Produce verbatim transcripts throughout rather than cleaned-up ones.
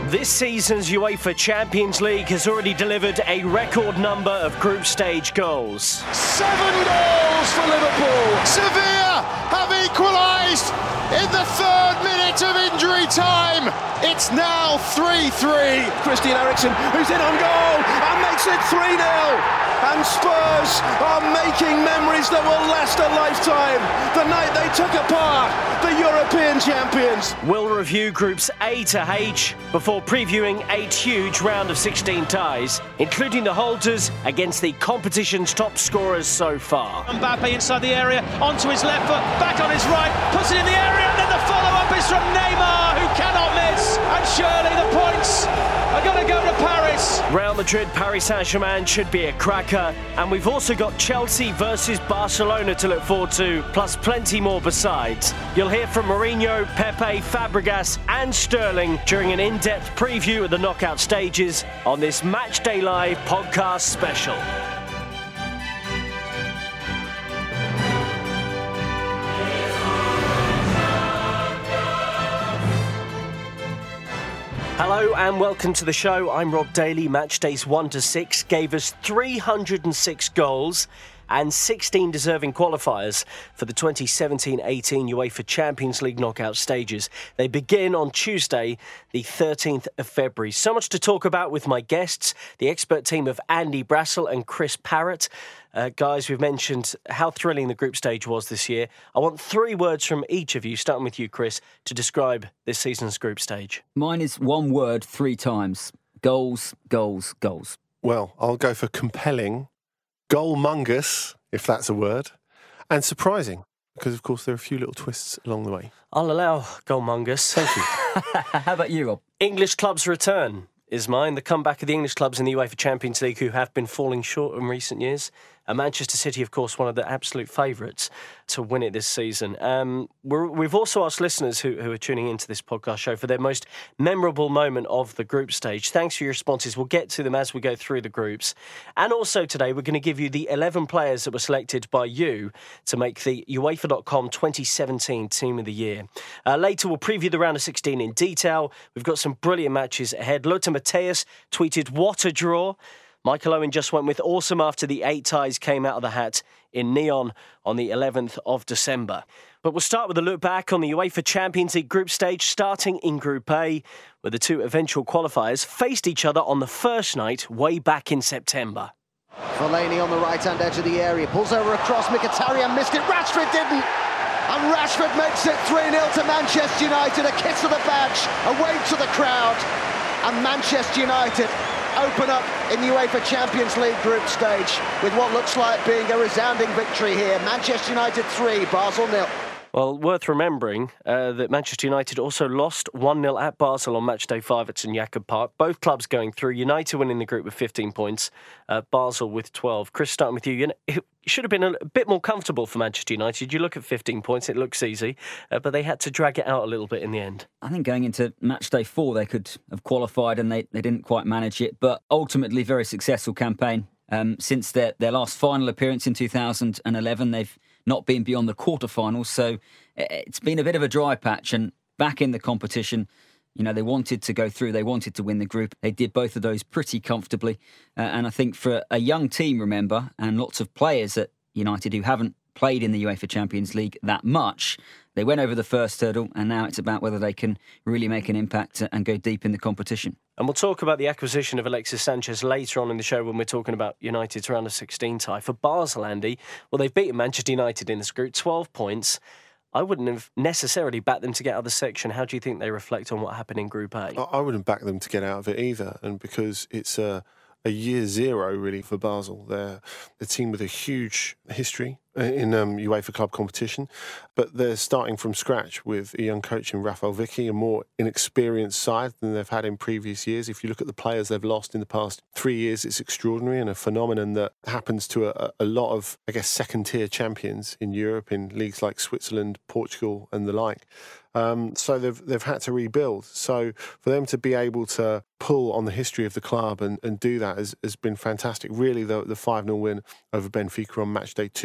This season's UEFA Champions League has already delivered a record number of group stage goals. Seven goals for Liverpool. Sevilla have equalised in the third minute of injury time. It's now three three. Christian Eriksen, who's in on goal and makes it three nil. And Spurs are making memories that will last a lifetime. The night they took apart the European champions. We'll review groups A to H before previewing eight huge round of sixteen ties, including the holders against the competition's top scorers so far. Mbappe inside the area, onto his left foot, back on his right, puts it in the area, and then the follow-up is from Neymar, who cannot miss. And surely the points are going to go to Paris. Real Madrid, Paris Saint-Germain should be a cracker. And we've also got Chelsea versus Barcelona to look forward to, plus plenty more besides. You'll hear from Mourinho, Pepe, Fabregas and Sterling during an in-depth preview of the knockout stages on this Matchday Live podcast special. Hello and welcome to the show. I'm Rob Daly. Match days one to six gave us three hundred six goals and sixteen deserving qualifiers for the twenty seventeen eighteen UEFA Champions League knockout stages. They begin on Tuesday, the thirteenth of February. So much to talk about with my guests, the expert team of Andy Brassell and Chris Parrott. Uh, guys, we've mentioned how thrilling the group stage was this year. I want three words from each of you, starting with you, Chris, to describe this season's group stage. Mine is one word three times. Goals, goals, goals. Well, I'll go for compelling, goalmongous, if that's a word, and surprising, because, of course, there are a few little twists along the way. I'll allow goalmongous. Thank you. How about you, Rob? English clubs return is mine. The comeback of the English clubs in the UEFA Champions League who have been falling short in recent years. And Manchester City, of course, one of the absolute favourites to win it this season. Um, we're, we've also asked listeners who, who are tuning into this podcast show for their most memorable moment of the group stage. Thanks for your responses. We'll get to them as we go through the groups. And also today, we're going to give you the eleven players that were selected by you to make the UEFA dot com twenty seventeen Team of the Year. Uh, later, we'll preview the round of sixteen in detail. We've got some brilliant matches ahead. Lothar Matthäus tweeted, "What a draw." Michael Owen just went with awesome after the eight ties came out of the hat in Neon on the eleventh of December. But we'll start with a look back on the UEFA Champions League group stage, starting in Group A, where the two eventual qualifiers faced each other on the first night way back in September. Fellaini on the right-hand edge of the area, pulls over across, Mkhitaryan missed it, Rashford didn't! And Rashford makes it three nil to Manchester United, a kiss of the badge, a wave to the crowd, and Manchester United open up in the UEFA Champions League group stage with what looks like being a resounding victory here. Manchester United three, Basel nil. Well, worth remembering uh, that Manchester United also lost one nil at Basel on match day five at St Jakob Park. Both clubs going through. United winning the group with fifteen points, uh, Basel with twelve. Chris, starting with you, you know, it should have been a bit more comfortable for Manchester United. You look at fifteen points, it looks easy, uh, but they had to drag it out a little bit in the end. I think going into match day four, they could have qualified and they, they didn't quite manage it, but ultimately very successful campaign. Um, since their, their last final appearance in two thousand eleven, they've not been beyond the quarterfinals, so it's been a bit of a dry patch. And back in the competition, you know, they wanted to go through, they wanted to win the group. They did both of those pretty comfortably. Uh, and I think for a young team, remember, and lots of players at United who haven't played in the UEFA Champions League that much, they went over the first hurdle, and now it's about whether they can really make an impact and go deep in the competition. And we'll talk about the acquisition of Alexis Sanchez later on in the show when we're talking about United's round of sixteen tie. For Basel, Andy, well, they've beaten Manchester United in this group, twelve points. I wouldn't have necessarily backed them to get out of the section. How do you think they reflect on what happened in Group A? I wouldn't back them to get out of it either, and because it's a, a year zero, really, for Basel. They're a team with a huge history in um, UEFA club competition, but they're starting from scratch with a young coach in Rafael Vicky, a more inexperienced side than they've had in previous years. If you look at the players they've lost in the past three years, it's extraordinary and a phenomenon that happens to a, a lot of, I guess, second-tier champions in Europe, in leagues like Switzerland, Portugal and the like. Um, so they've they've had to rebuild. So for them to be able to pull on the history of the club and, and do that has, has been fantastic. Really, the, the five nil win over Benfica on match day two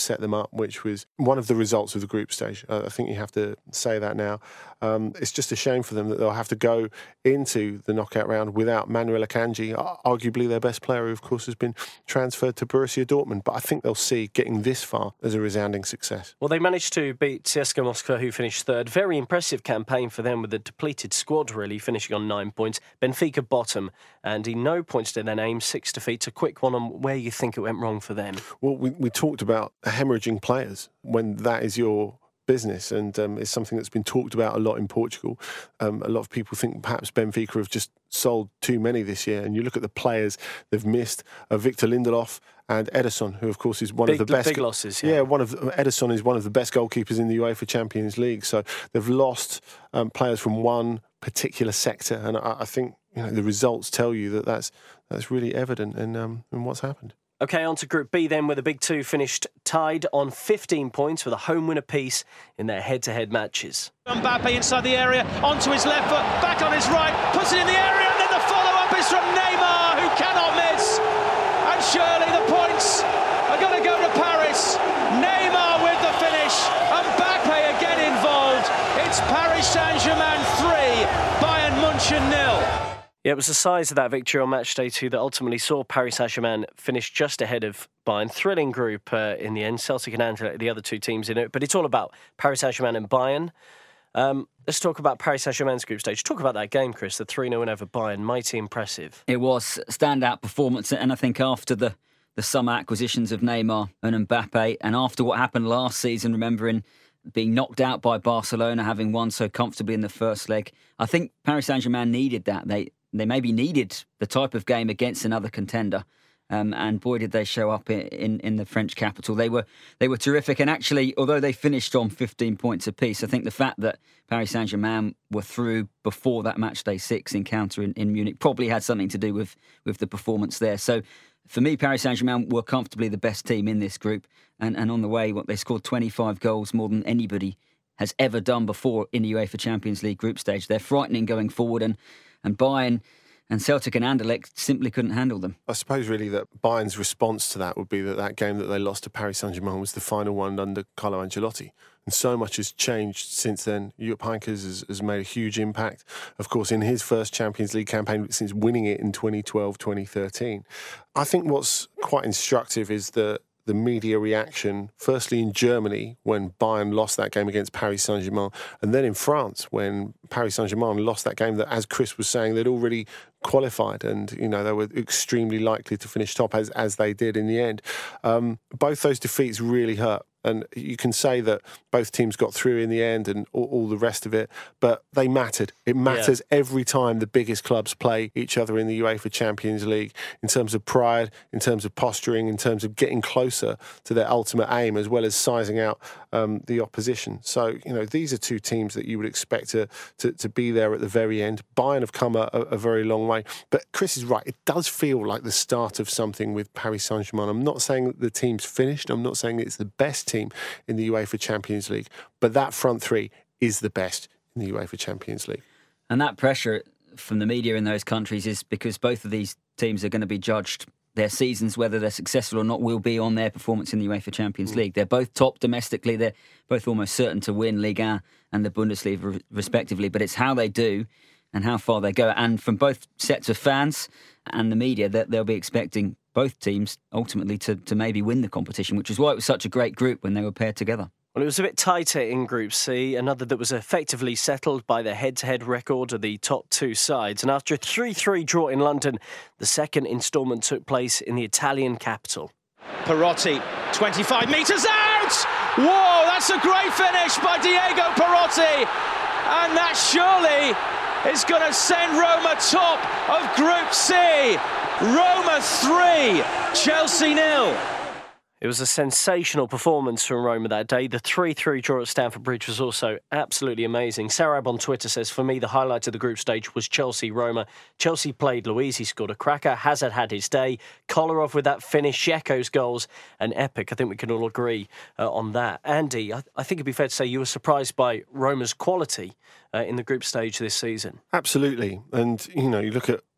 set them up, which was one of the results of the group stage. Uh, I think you have to say that now. Um, it's just a shame for them that they'll have to go into the knockout round without Manuel Akanji, arguably their best player, who of course has been transferred to Borussia Dortmund. But I think they'll see getting this far as a resounding success. Well, they managed to beat C S K A Moscow, who finished third. Very impressive campaign for them with a depleted squad, really, finishing on nine points. Benfica bottom, and in no points to their name, six defeats. A quick one on where you think it went wrong for them. Well, we, we talked about hemorrhaging players when that is your business, and um, it's something that's been talked about a lot in Portugal. Um, a lot of people think perhaps Benfica have just sold too many this year, and you look at the players they've missed, uh, Victor Lindelof and Ederson, who of course is one big, of the best. Big losses, yeah. Yeah, one of Ederson is one of the best goalkeepers in the UEFA Champions League. So they've lost um, players from one particular sector, and I, I think you know the results tell you that that's that's really evident in um, in what's happened. OK, on to Group B then, where the big two finished tied on fifteen points with a home win apiece in their head-to-head matches. Mbappe inside the area, onto his left foot, back on his right, puts it in the area, and then the follow-up is from Neymar, who cannot miss. And surely the points are going to go to Paris. Neymar with the finish, Mbappe again involved. It's Paris Saint-Germain three, Bayern München nil. Yeah, it was the size of that victory on match day two that ultimately saw Paris Saint-Germain finish just ahead of Bayern. Thrilling group uh, in the end. Celtic and Anderlecht, the other two teams in it. But it's all about Paris Saint-Germain and Bayern. Um, let's talk about Paris Saint-Germain's group stage. Talk about that game, Chris, the three nil win over Bayern. Mighty impressive. It was standout performance, and I think after the, the summer acquisitions of Neymar and Mbappe, and after what happened last season, remembering being knocked out by Barcelona, having won so comfortably in the first leg, I think Paris Saint-Germain needed that. They They maybe needed the type of game against another contender, um, and boy did they show up in, in, in the French capital. They were they were terrific, and actually, although they finished on fifteen points apiece, I think the fact that Paris Saint-Germain were through before that match day six encounter in, in Munich probably had something to do with, with the performance there. So for me, Paris Saint-Germain were comfortably the best team in this group, and, and on the way, what they scored twenty-five goals, more than anybody has ever done before in the UEFA Champions League group stage. They're frightening going forward, and and Bayern and Celtic and Anderlecht simply couldn't handle them. I suppose really that Bayern's response to that would be that that game that they lost to Paris Saint-Germain was the final one under Carlo Ancelotti. And so much has changed since then. Jupp Heynckes has, has made a huge impact, of course, in his first Champions League campaign since winning it in twenty twelve twenty thirteen. I think what's quite instructive is that the media reaction, firstly in Germany when Bayern lost that game against Paris Saint-Germain, and then in France when Paris Saint-Germain lost that game that, as Chris was saying, they'd already qualified, and you know they were extremely likely to finish top as as they did in the end. Um, both those defeats really hurt. And you can say that both teams got through in the end and all, all the rest of it, but they mattered. It matters yeah. every time the biggest clubs play each other in the UEFA Champions League, in terms of pride, in terms of posturing, in terms of getting closer to their ultimate aim, as well as sizing out um, the opposition. So, you know, these are two teams that you would expect to, to, to be there at the very end. Bayern have come a, a very long way. But Chris is right. It does feel like the start of something with Paris Saint-Germain. I'm not saying that the team's finished. I'm not saying it's the best team in the UEFA Champions League, but that front three is the best in the UEFA Champions League. And that pressure from the media in those countries is because both of these teams are going to be judged, their seasons, whether they're successful or not, will be on their performance in the UEFA Champions mm. League. They're both top domestically. They're both almost certain to win Ligue one and the Bundesliga respectively, but it's how they do and how far they go. And from both sets of fans and the media, that they'll be expecting both teams ultimately to, to maybe win the competition, which is why it was such a great group when they were paired together. Well, it was a bit tighter in Group C, another that was effectively settled by the head-to-head record of the top two sides. And after a three three draw in London, the second instalment took place in the Italian capital. Perotti, twenty-five metres out! Whoa, that's a great finish by Diego Perotti! And that surely is going to send Roma top of Group C. Roma three, Chelsea nil. It was a sensational performance from Roma that day. The three three draw at Stamford Bridge was also absolutely amazing. Sarab on Twitter says, for me, the highlight of the group stage was Chelsea-Roma. Chelsea played Luiz, he scored a cracker. Hazard had his day. Kolarov with that finish. Dzeko's goals, an epic. I think we can all agree uh, on that. Andy, I, I think it'd be fair to say you were surprised by Roma's quality uh, in the group stage this season. Absolutely. And, you know, you look at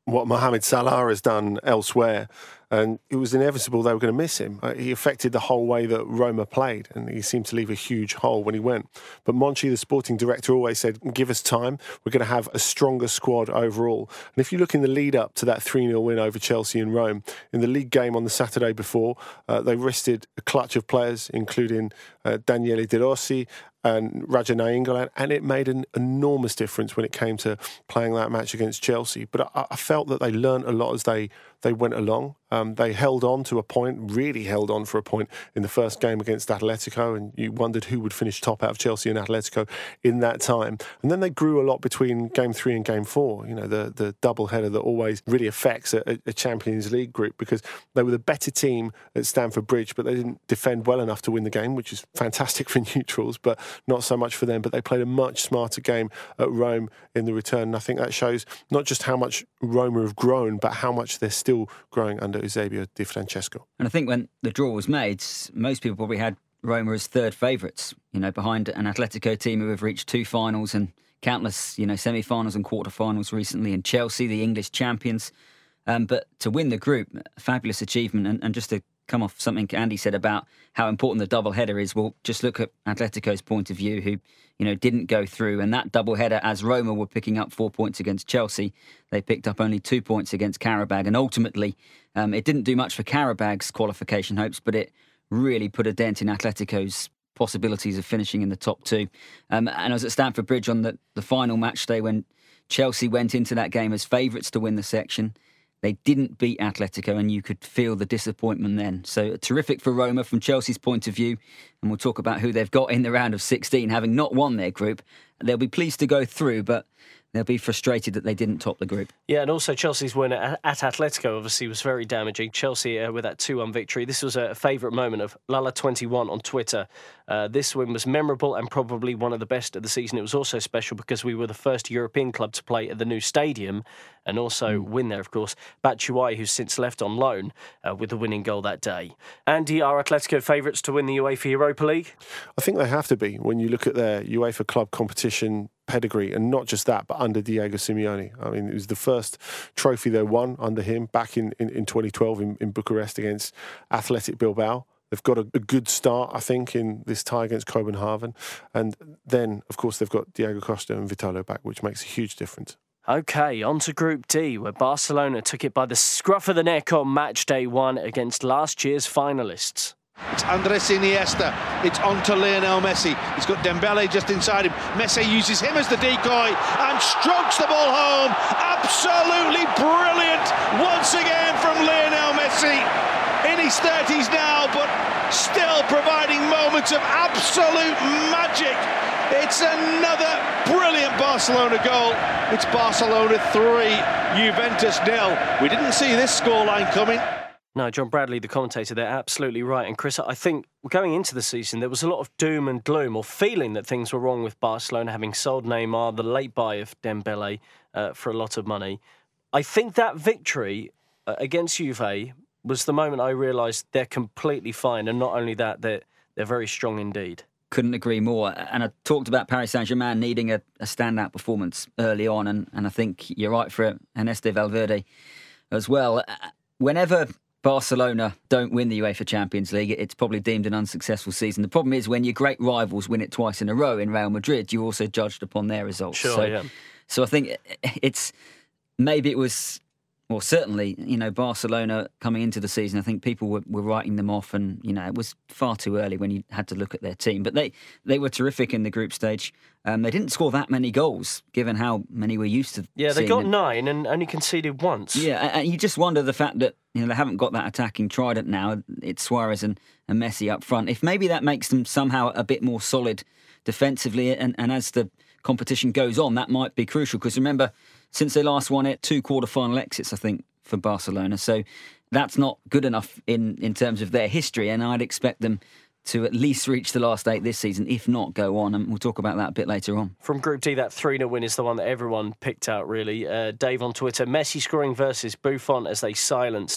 what Mohamed Salah has done elsewhere, and it was inevitable they were going to miss him. Uh, he affected the whole way that Roma played, and he seemed to leave a huge hole when he went. But Monchi, the sporting director, always said, give us time, we're going to have a stronger squad overall. And if you look in the lead up to that three nil win over Chelsea in Rome, in the league game on the Saturday before, uh, they rested a clutch of players, including uh, Daniele De Rossi and Raja Nainggolan, and it made an enormous difference when it came to playing that match against Chelsea. But I, I felt that they learned a lot as they, they went along. Um, they held on to a point, really held on for a point in the first game against Atletico, and you wondered who would finish top out of Chelsea and Atletico in that time. And then they grew a lot between game three and game four, you know, the, the double header that always really affects a, a Champions League group, because they were the better team at Stamford Bridge, but they didn't defend well enough to win the game, which is fantastic for neutrals, but not so much for them. But they played a much smarter game at Rome in the return. And I think that shows not just how much Roma have grown, but how much they're still growing under Eusebio Di Francesco. And I think when the draw was made, most people probably had Roma as third favourites, you know, behind an Atletico team who have reached two finals and countless, you know, semi-finals and quarter-finals recently, and Chelsea, the English champions. Um, but to win the group, a fabulous achievement. And, and just to come off something Andy said about how important the double header is, well, just look at Atletico's point of view, who, you know, didn't go through. And that double header, as Roma were picking up four points against Chelsea, they picked up only two points against Qarabag. And ultimately, um, it didn't do much for Qarabag's qualification hopes, but it really put a dent in Atletico's possibilities of finishing in the top two. Um, and I was at Stamford Bridge on the, the final match day when Chelsea went into that game as favourites to win the section. They didn't beat Atletico, and you could feel the disappointment then. So terrific for Roma from Chelsea's point of view. And we'll talk about who they've got in the round of sixteen, having not won their group. They'll be pleased to go through, but they'll be frustrated that they didn't top the group. Yeah, and also Chelsea's win at, at Atletico obviously was very damaging. Chelsea uh, with that two one victory. This was a favourite moment of Lala twenty-one on Twitter. Uh, this win was memorable and probably one of the best of the season. It was also special because we were the first European club to play at the new stadium and also mm. win there, of course. Batshuayi, who's since left on loan, uh, with the winning goal that day. Andy, are Atletico favourites to win the UEFA Europa League? I think they have to be when you look at their UEFA club competition pedigree, and not just that, but under Diego Simeone. I mean, it was the first trophy they won under him back in, in, in twenty twelve in, in Bucharest against Athletic Bilbao. They've got a, a good start, I think, in this tie against Copenhagen. And then, of course, they've got Diego Costa and Vitolo back, which makes a huge difference. OK, on to Group D, where Barcelona took it by the scruff of the neck on match day one against last year's finalists. It's Andres Iniesta. It's on to Lionel Messi. He's got Dembele just inside him. Messi uses him as the decoy and strokes the ball home. Absolutely brilliant once again from Lionel Messi. In his thirties now, but still providing moments of absolute magic. It's another brilliant Barcelona goal. It's Barcelona three, Juventus nil. We didn't see this scoreline coming. No, John Bradley, the commentator, they're absolutely right. And Chris, I think going into the season, there was a lot of doom and gloom, or feeling that things were wrong with Barcelona, having sold Neymar, the late buy of Dembele uh, for a lot of money. I think that victory uh, against Juve was the moment I realised they're completely fine. And not only that, they're, they're very strong indeed. Couldn't agree more. And I talked about Paris Saint-Germain needing a, a standout performance early on. And, and I think you're right for Ernesto Valverde as well. Whenever Barcelona don't win the UEFA Champions League, it's probably deemed an unsuccessful season. The problem is when your great rivals win it twice in a row in Real Madrid, you're also judged upon their results. Sure, so, yeah. So I think it's, maybe it was, well, certainly, you know, Barcelona coming into the season, I think people were, were writing them off, and, you know, it was far too early when you had to look at their team. But they, they were terrific in the group stage. Um, they didn't score that many goals, given how many we're used to. Yeah, they got nine and only conceded once. Yeah, and you just wonder the fact that, you know, they haven't got that attacking trident now. It's Suarez and, and Messi up front. If maybe that makes them somehow a bit more solid defensively, and, and as the competition goes on, that might be crucial. Because remember, since they last won it, two quarter-final exits, I think, for Barcelona. So that's not good enough in, in terms of their history, and I'd expect them to at least reach the last eight this season, if not go on, and we'll talk about that a bit later on. From Group D, that three nil win is the one that everyone picked out, really. Uh, Dave on Twitter, Messi scoring versus Buffon as they silenced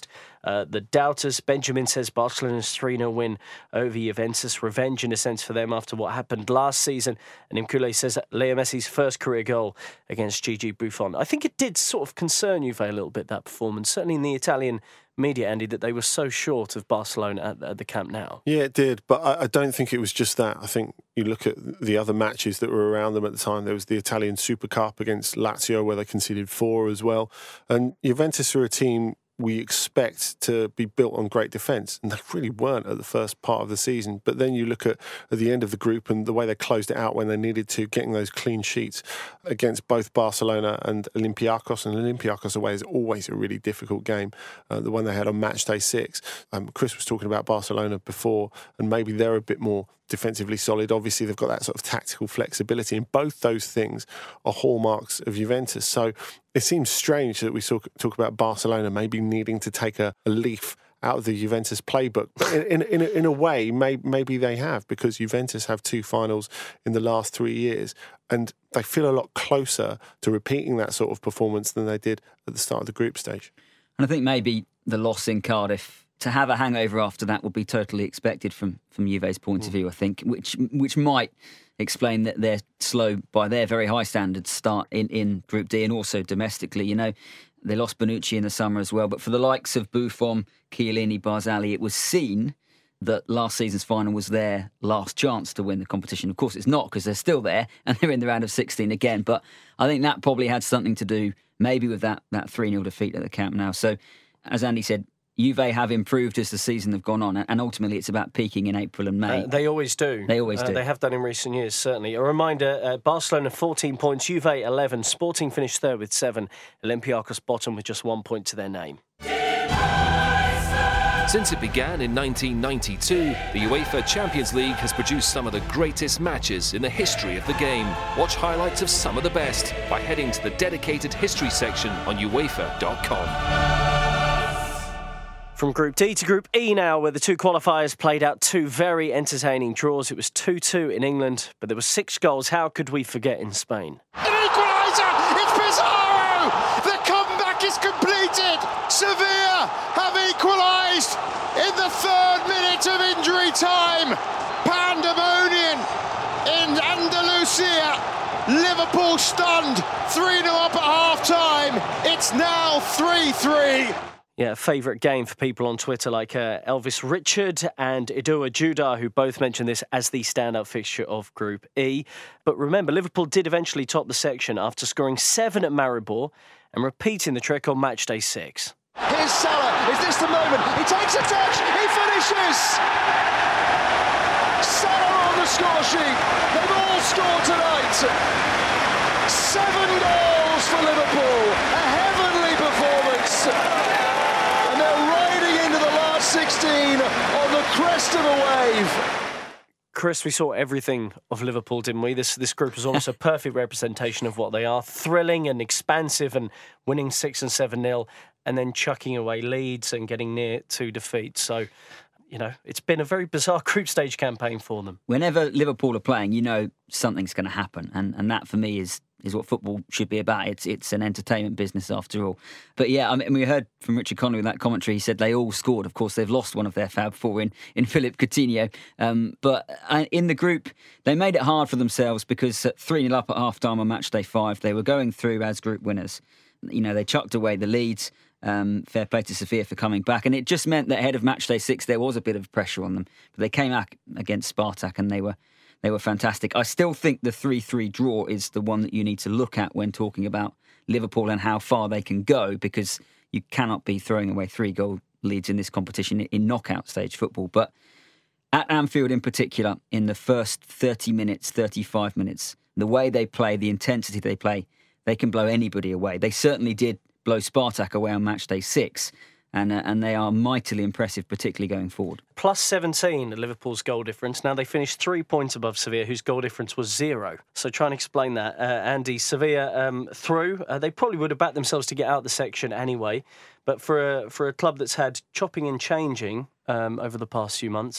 uh, the doubters. Benjamin says Barcelona's three nil win over Juventus, revenge in a sense for them after what happened last season. And Imkule says Leo Messi's first career goal against Gigi Buffon. I think it did sort of concern Juve a little bit, that performance, certainly in the Italian media, Andy, that they were so short of Barcelona at, at the Camp Nou. Yeah, it did, but I, I don't think it was just that. I think you look at the other matches that were around them at the time. There was the Italian Super Cup against Lazio where they conceded four as well. And Juventus are a team we expect to be built on great defence, and they really weren't at the first part of the season. But then you look at, at the end of the group and the way they closed it out when they needed to, getting those clean sheets against both Barcelona and Olympiacos. And Olympiacos away is always a really difficult game, uh, the one they had on match day six. Um, Chris was talking about Barcelona before, and maybe they're a bit more defensively solid. Obviously, they've got that sort of tactical flexibility, and both those things are hallmarks of Juventus. So it seems strange that we talk, talk about Barcelona maybe needing to take a, a leaf out of the Juventus playbook. But in, in, in, a, in a way, may, maybe they have, because Juventus have two finals in the last three years, and they feel a lot closer to repeating that sort of performance than they did at the start of the group stage. And I think maybe the loss in Cardiff, to have a hangover after that would be totally expected from, from Juve's point mm. of view, I think, which which might explain that they're slow by their very high standards start in, in Group D and also domestically. You know, they lost Bonucci in the summer as well, but for the likes of Buffon, Chiellini, Barzagli, it was seen that last season's final was their last chance to win the competition. Of course, it's not, because they're still there and they're in the round of sixteen again, but I think that probably had something to do maybe with that that three nil defeat at the Camp Nou. So, as Andy said, Juve have improved as the season have gone on, and ultimately it's about peaking in April and May. Uh, they always do. They always uh, do. They have done in recent years, certainly. A reminder, uh, Barcelona fourteen points, Juve eleven. Sporting finished third with seven. Olympiacos bottom with just one point to their name. Since it began in nineteen ninety-two, the UEFA Champions League has produced some of the greatest matches in the history of the game. Watch highlights of some of the best by heading to the dedicated history section on UEFA dot com. From Group D to Group E now, where the two qualifiers played out two very entertaining draws. It was two two in England, but there were six goals. How could we forget in Spain? An equaliser! It's Pizarro! The comeback is completed! Sevilla have equalised in the third minute of injury time! Pandemonium in Andalusia! Liverpool stunned, three nil up at half-time. It's now three three. Yeah, favourite game for people on Twitter like uh, Elvis Richard and Idua Judah, who both mentioned this as the standout fixture of Group E. But remember, Liverpool did eventually top the section after scoring seven at Maribor and repeating the trick on match day six. Here's Salah. Is this the moment? He takes a touch. He finishes. Salah on the score sheet. They've all scored tonight. Seven goals for Liverpool. A heavenly performance. And they're riding into the last sixteen on the crest of a wave. Chris, we saw everything of Liverpool, didn't we? This this group was almost a perfect representation of what they are. Thrilling and expansive, and winning six and seven nil, and then chucking away leads and getting near to defeat. So, you know, it's been a very bizarre group stage campaign for them. Whenever Liverpool are playing, you know something's going to happen, and and that for me is is what football should be about. It's it's an entertainment business after all. But yeah, I mean, we heard from Richard Connolly in that commentary. He said they all scored. Of course, they've lost one of their Fab Four in in Philippe Coutinho. Um, but in the group, they made it hard for themselves because at three nil up at half time on match day five, they were going through as group winners. You know, they chucked away the leads. Um, fair play to Sevilla for coming back, and it just meant that ahead of match day six there was a bit of pressure on them. But they came back against Spartak, and they were they were fantastic. I still think the three three draw is the one that you need to look at when talking about Liverpool and how far they can go, because you cannot be throwing away three goal leads in this competition in knockout stage football. But at Anfield in particular, in the first thirty minutes, thirty-five minutes, the way they play, the intensity they play, they can blow anybody away. They certainly did blow Spartak away on match day six, and uh, and they are mightily impressive, particularly going forward. Plus seventeen at Liverpool's goal difference. Now they finished three points above Sevilla, whose goal difference was zero. So try and explain that. Uh, Andy, Sevilla um, through. Uh, they probably would have backed themselves to get out of the section anyway, but for a, for a club that's had chopping and changing um, over the past few months,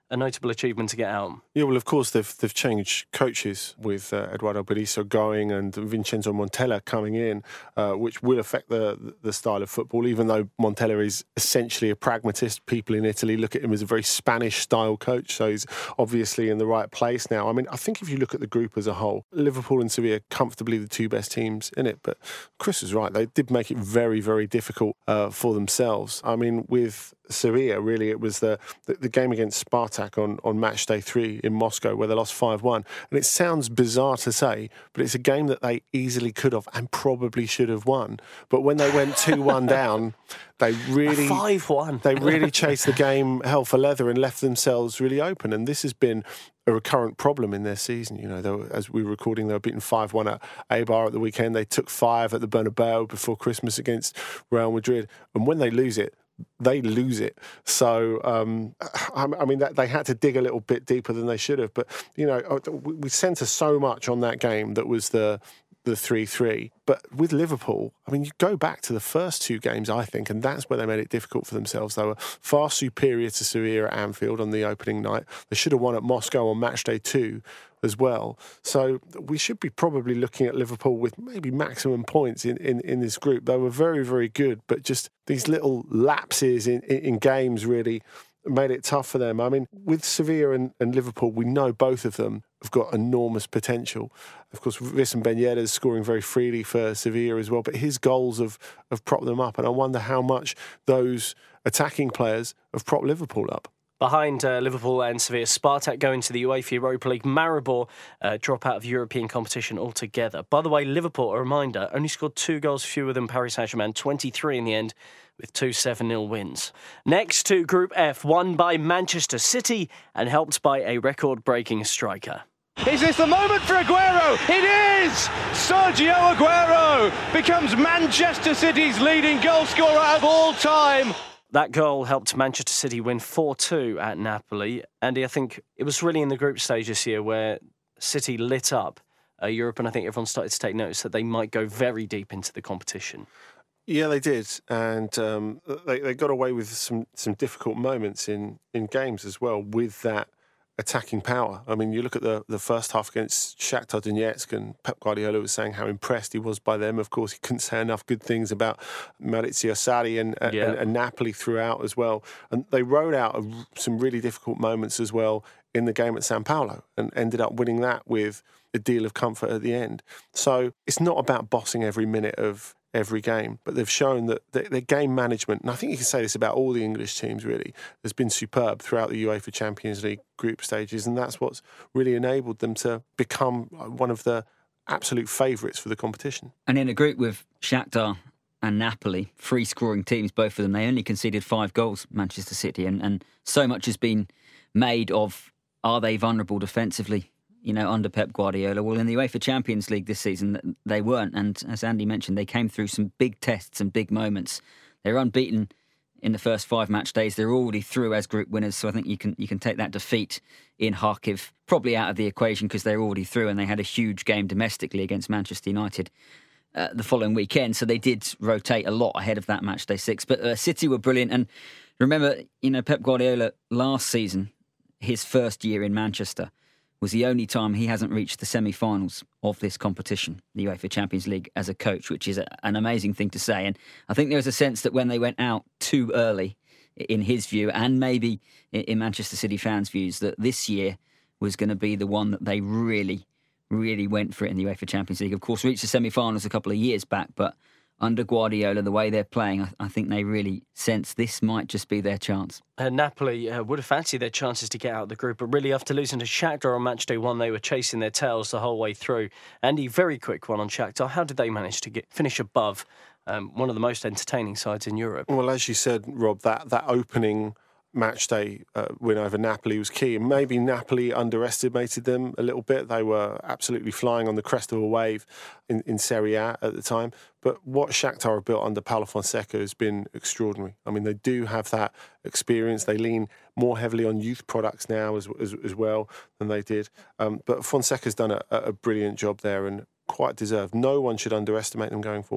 a notable achievement to get out. Yeah, well, of course, they've they've changed coaches with uh, Eduardo Berizzo going and Vincenzo Montella coming in, uh, which will affect the the style of football, even though Montella is essentially a pragmatist. People in Italy look at him as a very Spanish-style coach, so he's obviously in the right place now. I mean, I think if you look at the group as a whole, Liverpool and Sevilla comfortably the two best teams in it, but Chris is right. They did make it very, very difficult uh, for themselves. I mean, with Sevilla, really, it was the, the, the game against Spartak on, on match day three in Moscow where they lost five one. And it sounds bizarre to say, but it's a game that they easily could have and probably should have won. But when they went two one down, they really... five one. They really chased the game hell for leather and left themselves really open. And this has been a recurrent problem in their season. You know, they were, as we were recording, they were beaten five one at Eibar at the weekend. They took five at the Bernabeu before Christmas against Real Madrid. And when they lose it, they lose it. So, um, I, I mean, that, they had to dig a little bit deeper than they should have. But, you know, we, we centre so much on that game that was the the three three. But with Liverpool, I mean, you go back to the first two games, I think, and that's where they made it difficult for themselves. They were far superior to Sevilla at Anfield on the opening night. They should have won at Moscow on match day two as well. So we should be probably looking at Liverpool with maybe maximum points in, in, in this group. They were very, very good, but just these little lapses in, in, in games really made it tough for them. I mean, with Sevilla and, and Liverpool, we know both of them have got enormous potential. Of course, Wissam Ben Yedder is scoring very freely for Sevilla as well, but his goals have, have propped them up. And I wonder how much those attacking players have propped Liverpool up. Behind uh, Liverpool and Sevilla, Spartak going to the UEFA Europa League. Maribor uh, drop out of European competition altogether. By the way, Liverpool, a reminder, only scored two goals fewer than Paris Saint-Germain, twenty-three in the end, with two seven nil wins. Next to Group F, won by Manchester City and helped by a record-breaking striker. Is this the moment for Aguero? It is! Sergio Aguero becomes Manchester City's leading goal scorer of all time. That goal helped Manchester City win four two at Napoli. Andy, I think it was really in the group stage this year where City lit up uh, Europe, and I think everyone started to take notice that they might go very deep into the competition. Yeah, they did, and um, they, they got away with some, some difficult moments in, in games as well with that attacking power. I mean, you look at the, the first half against Shakhtar Donetsk, and Pep Guardiola was saying how impressed he was by them. Of course, he couldn't say enough good things about Maurizio Sarri and, uh, yeah. and, and Napoli throughout as well. And they rode out a, some really difficult moments as well in the game at Sao Paulo and ended up winning that with a deal of comfort at the end. So it's not about bossing every minute of every game, but they've shown that their game management, and I think you can say this about all the English teams really, has been superb throughout the UEFA Champions League group stages, and that's what's really enabled them to become one of the absolute favourites for the competition. And in a group with Shakhtar and Napoli, free scoring teams, both of them, they only conceded five goals, Manchester City, and, and so much has been made of, are they vulnerable defensively? You know, under Pep Guardiola. Well, in the UEFA Champions League this season, they weren't. And as Andy mentioned, they came through some big tests and big moments. They're unbeaten in the first five match days. They're already through as group winners. So I think you can you can take that defeat in Kharkiv probably out of the equation because they're already through, and they had a huge game domestically against Manchester United uh, the following weekend. So they did rotate a lot ahead of that match day six. But uh, City were brilliant. And remember, you know, Pep Guardiola last season, his first year in Manchester, was the only time he hasn't reached the semi-finals of this competition, the UEFA Champions League, as a coach, which is a, an amazing thing to say. And I think there was a sense that when they went out too early, in his view, and maybe in Manchester City fans' views, that this year was going to be the one that they really, really went for it in the UEFA Champions League. Of course, reached the semi-finals a couple of years back, but under Guardiola, the way they're playing, I, I think they really sense this might just be their chance. Uh, Napoli uh, would have fancied their chances to get out of the group, but really after losing to Shakhtar on match day one, they were chasing their tails the whole way through. Andy, very quick one on Shakhtar. How did they manage to get finish above um, one of the most entertaining sides in Europe? Well, as you said, Rob, that, that opening match day uh, win over Napoli was key. And maybe Napoli underestimated them a little bit. They were absolutely flying on the crest of a wave in, in Serie A at the time. But what Shakhtar have built under Paulo Fonseca has been extraordinary. I mean, they do have that experience. They lean more heavily on youth products now as as, as well than they did. Um, but Fonseca's done a, a brilliant job there and quite deserved. No one should underestimate them going forward.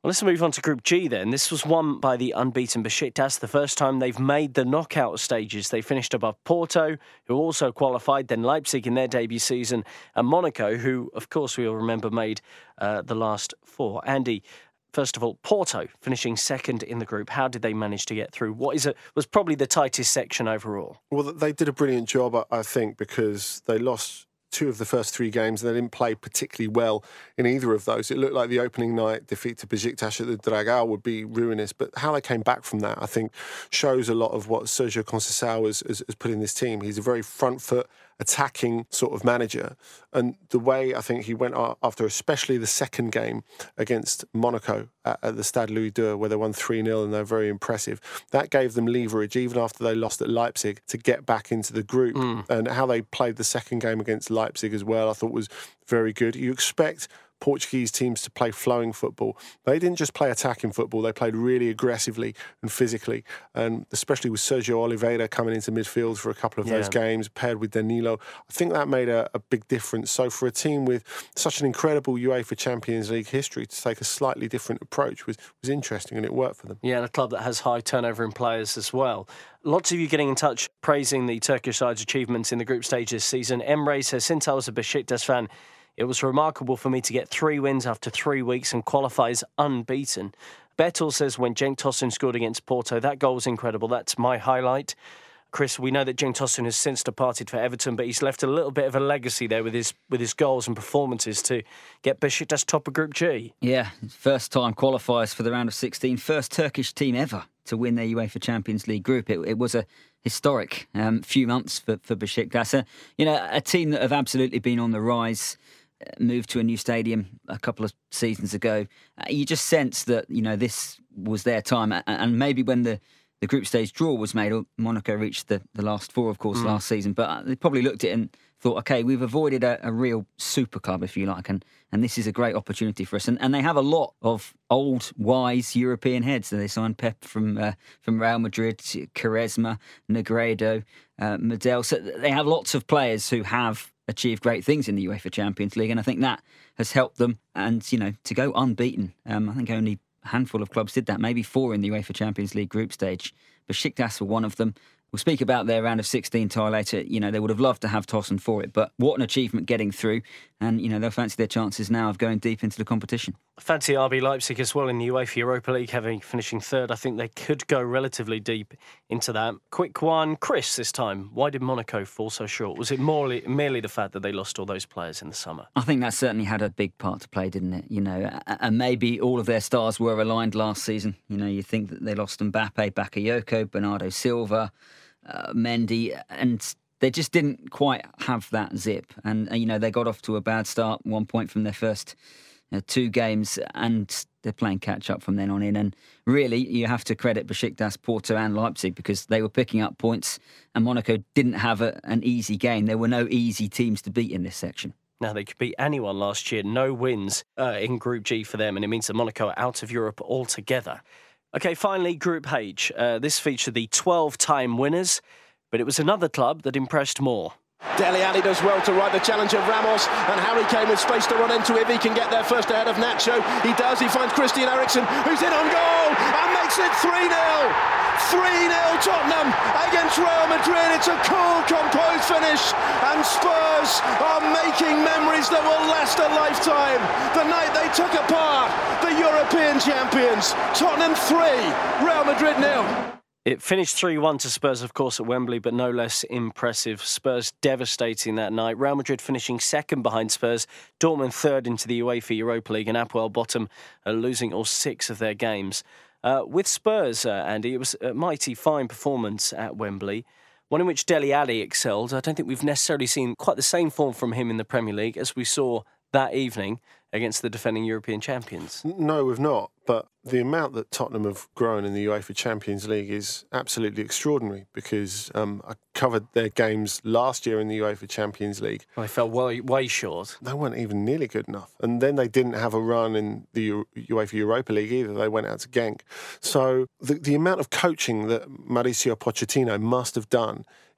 Well, let's move on to Group G then. This was won by the unbeaten Besiktas, the first time they've made the knockout stages. They finished above Porto, who also qualified, then Leipzig in their debut season, and Monaco, who, of course, we all remember made uh, the last four. Andy, first of all, Porto finishing second in the group. How did they manage to get through what is a, was probably the tightest section overall? Well, they did a brilliant job, I think, because they lost two of the first three games, and they didn't play particularly well in either of those. It looked like the opening night defeat to Besiktas at the Dragao would be ruinous, but how they came back from that, I think, shows a lot of what Sergio Conceição has, has, has put in this team. He's a very front foot, attacking sort of manager, and the way I think he went after, especially the second game against Monaco at, at the Stade Louis deux, where they won three nil and they're very impressive, that gave them leverage even after they lost at Leipzig to get back into the group. Mm. And how they played the second game against Leipzig as well, I thought was very good. You expect Portuguese teams to play flowing football. They didn't just play attacking football, they played really aggressively and physically, and especially with Sergio Oliveira coming into midfield for a couple of yeah. those games, paired with Danilo. I think that made a, a big difference. So for a team with such an incredible UEFA Champions League history to take a slightly different approach was, was interesting, and it worked for them. Yeah, and a club that has high turnover in players as well. Lots of you getting in touch praising the Turkish side's achievements in the group stage this season. Emre says, since I was a Besiktas fan, it was remarkable for me to get three wins after three weeks and qualifies unbeaten. Betel says when Cenk Tosun scored against Porto, that goal was incredible. That's my highlight. Chris, we know that Cenk Tosun has since departed for Everton, but he's left a little bit of a legacy there with his with his goals and performances to get Besiktas top of Group G. Yeah, first time qualifiers for the round of sixteen. First Turkish team ever to win their UEFA Champions League group. It, it was a historic um, few months for, for Besiktas. Uh, you know, a team that have absolutely been on the rise. Moved to a new stadium a couple of seasons ago. Uh, you just sense that, you know, this was their time. And maybe when the, the group stage draw was made, Monaco reached the, the last four, of course, mm. last season. But they probably looked at it and thought, OK, we've avoided a, a real super club, if you like, and, and this is a great opportunity for us. And, and they have a lot of old, wise European heads. So they signed Pep from uh, from Real Madrid, Quaresma, Negredo, uh, Medel. So they have lots of players who have achieved great things in the UEFA Champions League, and I think that has helped them. And, you know, to go unbeaten, um, I think only a handful of clubs did that, maybe four in the UEFA Champions League group stage. Besiktas were one of them. We'll speak about their round of sixteen tie later. You know, they would have loved to have Tosun for it, but what an achievement getting through. And, you know, they'll fancy their chances now of going deep into the competition. Fancy R B Leipzig as well in the UEFA Europa League, having finishing third. I think they could go relatively deep into that. Quick one, Chris, this time. Why did Monaco fall so short? Was it morely, merely the fact that they lost all those players in the summer? I think that certainly had a big part to play, didn't it? You know, and maybe all of their stars were aligned last season. You know, you think that they lost Mbappe, Bakayoko, Bernardo Silva, Uh, Mendy, and they just didn't quite have that zip. And, uh, you know, they got off to a bad start, one point from their first uh, two games, and they're playing catch-up from then on in. And really, you have to credit Besiktas, Porto and Leipzig, because they were picking up points, and Monaco didn't have a, an easy game. There were no easy teams to beat in this section. Now, they could beat anyone last year. No wins uh, in Group G for them, and it means that Monaco are out of Europe altogether. OK, finally, Group H. Uh, this featured the twelve-time winners, but it was another club that impressed more. Dele Alli does well to ride the challenge of Ramos, and Harry Kane with space to run into if he can get there first ahead of Nacho. He does, he finds Christian Eriksen, who's in on goal and makes it three nil. three nil Tottenham against Real Madrid. It's a cool, composed finish, and Spurs are making memories that will last a lifetime. The night they took apart the European champions. Tottenham three, Real Madrid nil. It finished three one to Spurs, of course, at Wembley, but no less impressive. Spurs devastating that night. Real Madrid finishing second behind Spurs. Dortmund third into the UEFA Europa League, and Apoel bottom, uh, losing all six of their games. Uh, with Spurs, uh, Andy, it was a mighty fine performance at Wembley, one in which Dele Alli excelled. I don't think we've necessarily seen quite the same form from him in the Premier League as we saw that evening against the defending European champions. No, we've not. But the amount that Tottenham have grown in the UEFA Champions League is absolutely extraordinary, because um, I covered their games last year in the UEFA Champions League. Well, they fell way, way short. They weren't even nearly good enough. And then they didn't have a run in the U- UEFA Europa League either. They went out to Genk. So the, the amount of coaching that Mauricio Pochettino must have done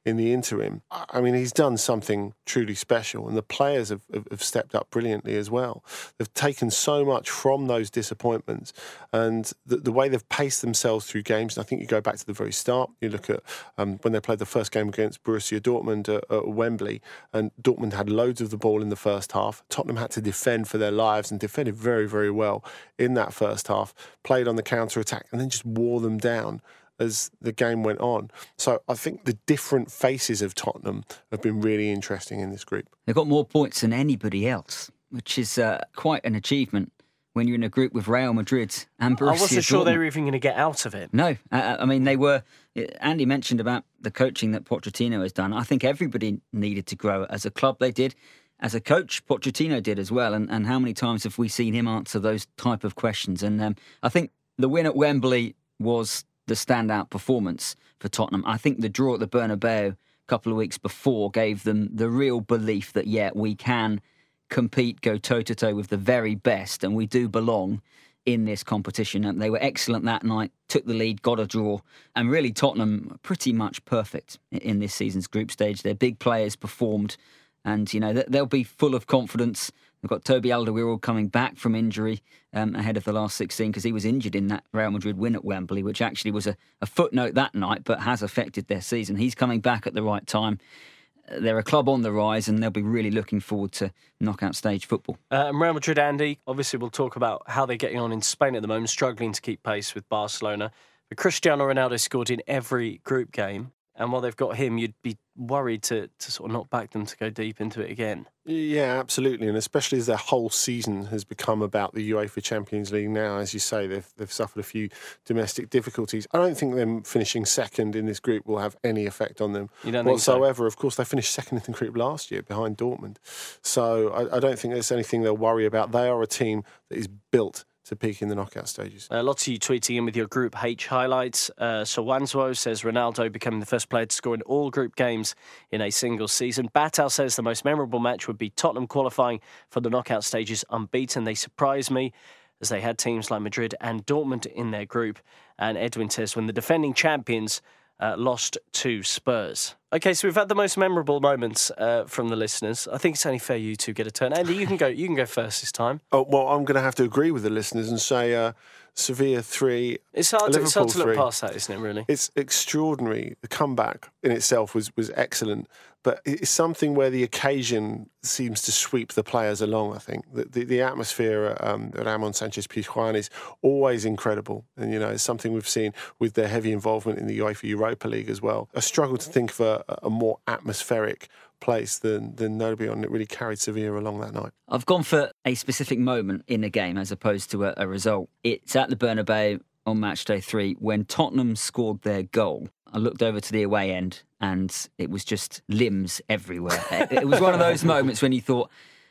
in the interim. I mean, he's done something truly special, and the players have, have, have stepped up brilliantly as well. They've taken so much from those disappointments, and the, the way they've paced themselves through games. And I think you go back to the very start, you look at um, when they played the first game against Borussia Dortmund at, at Wembley, and Dortmund had loads of the ball in the first half. Tottenham had to defend for their lives and defended very, very well in that first half, played on the counter-attack and then just wore them down as the game went on. So I think the different faces of Tottenham have been really interesting in this group. They've got more points than anybody else, which is uh, quite an achievement when you're in a group with Real Madrid and Borussia Dortmund. I wasn't sure they were even going to get out of it. No, uh, I mean, they were... Andy mentioned about the coaching that Pochettino has done. I think everybody needed to grow. As a club, they did. As a coach, Pochettino did as well. And, and how many times have we seen him answer those type of questions? And um, I think the win at Wembley was the standout performance for Tottenham. I think the draw at the Bernabeu a couple of weeks before gave them the real belief that, yeah, we can compete, go toe-to-toe with the very best, and we do belong in this competition. And they were excellent that night, took the lead, got a draw, and really Tottenham pretty much perfect in this season's group stage. Their big players performed, and, you know, they'll be full of confidence. They've got Toby Alderweireld coming back from injury um, ahead of the last sixteen because he was injured in that Real Madrid win at Wembley, which actually was a, a footnote that night, but has affected their season. He's coming back at the right time. They're a club on the rise, and they'll be really looking forward to knockout stage football. Uh, and Real Madrid, Andy, obviously we'll talk about how they're getting on in Spain at the moment, struggling to keep pace with Barcelona. But Cristiano Ronaldo scored in every group game. And while they've got him, you'd be worried to, to sort of not back them to go deep into it again. Yeah, absolutely. And especially as their whole season has become about the UEFA Champions League now. As you say, they've, they've suffered a few domestic difficulties. I don't think them finishing second in this group will have any effect on them you don't whatsoever. Think so? Of course, they finished second in the group last year behind Dortmund. So I, I don't think there's anything they'll worry about. They are a team that is built to peak in the knockout stages. Uh, lots of you tweeting in with your Group H highlights. Uh, so Wanzwo says Ronaldo becoming the first player to score in all group games in a single season. Batal says the most memorable match would be Tottenham qualifying for the knockout stages unbeaten. They surprised me as they had teams like Madrid and Dortmund in their group. And Edwin says when the defending champions uh, lost to Spurs. Okay, so we've had the most memorable moments uh, from the listeners. I think it's only fair you two get a turn. Andy, you can go. You can go first this time. Oh well, I'm going to have to agree with the listeners and say uh, Sevilla three. It's hard. To, it's hard to look three. past that, isn't it? Really, it's extraordinary. The comeback in itself was was excellent, but it's something where the occasion seems to sweep the players along. I think the the, the atmosphere at, um, at Ramon Sanchez Pizjuan is always incredible, and you know it's something we've seen with their heavy involvement in the UEFA Europa League as well. I struggle to think of a, a more atmospheric place than than Nervión that really carried Sevilla along that night. I've gone for a specific moment in a game as opposed to a, a result. It's at the Bernabeu on match day three when Tottenham scored their goal. I looked over to the away end and it was just limbs everywhere. It was one of those moments when you thought,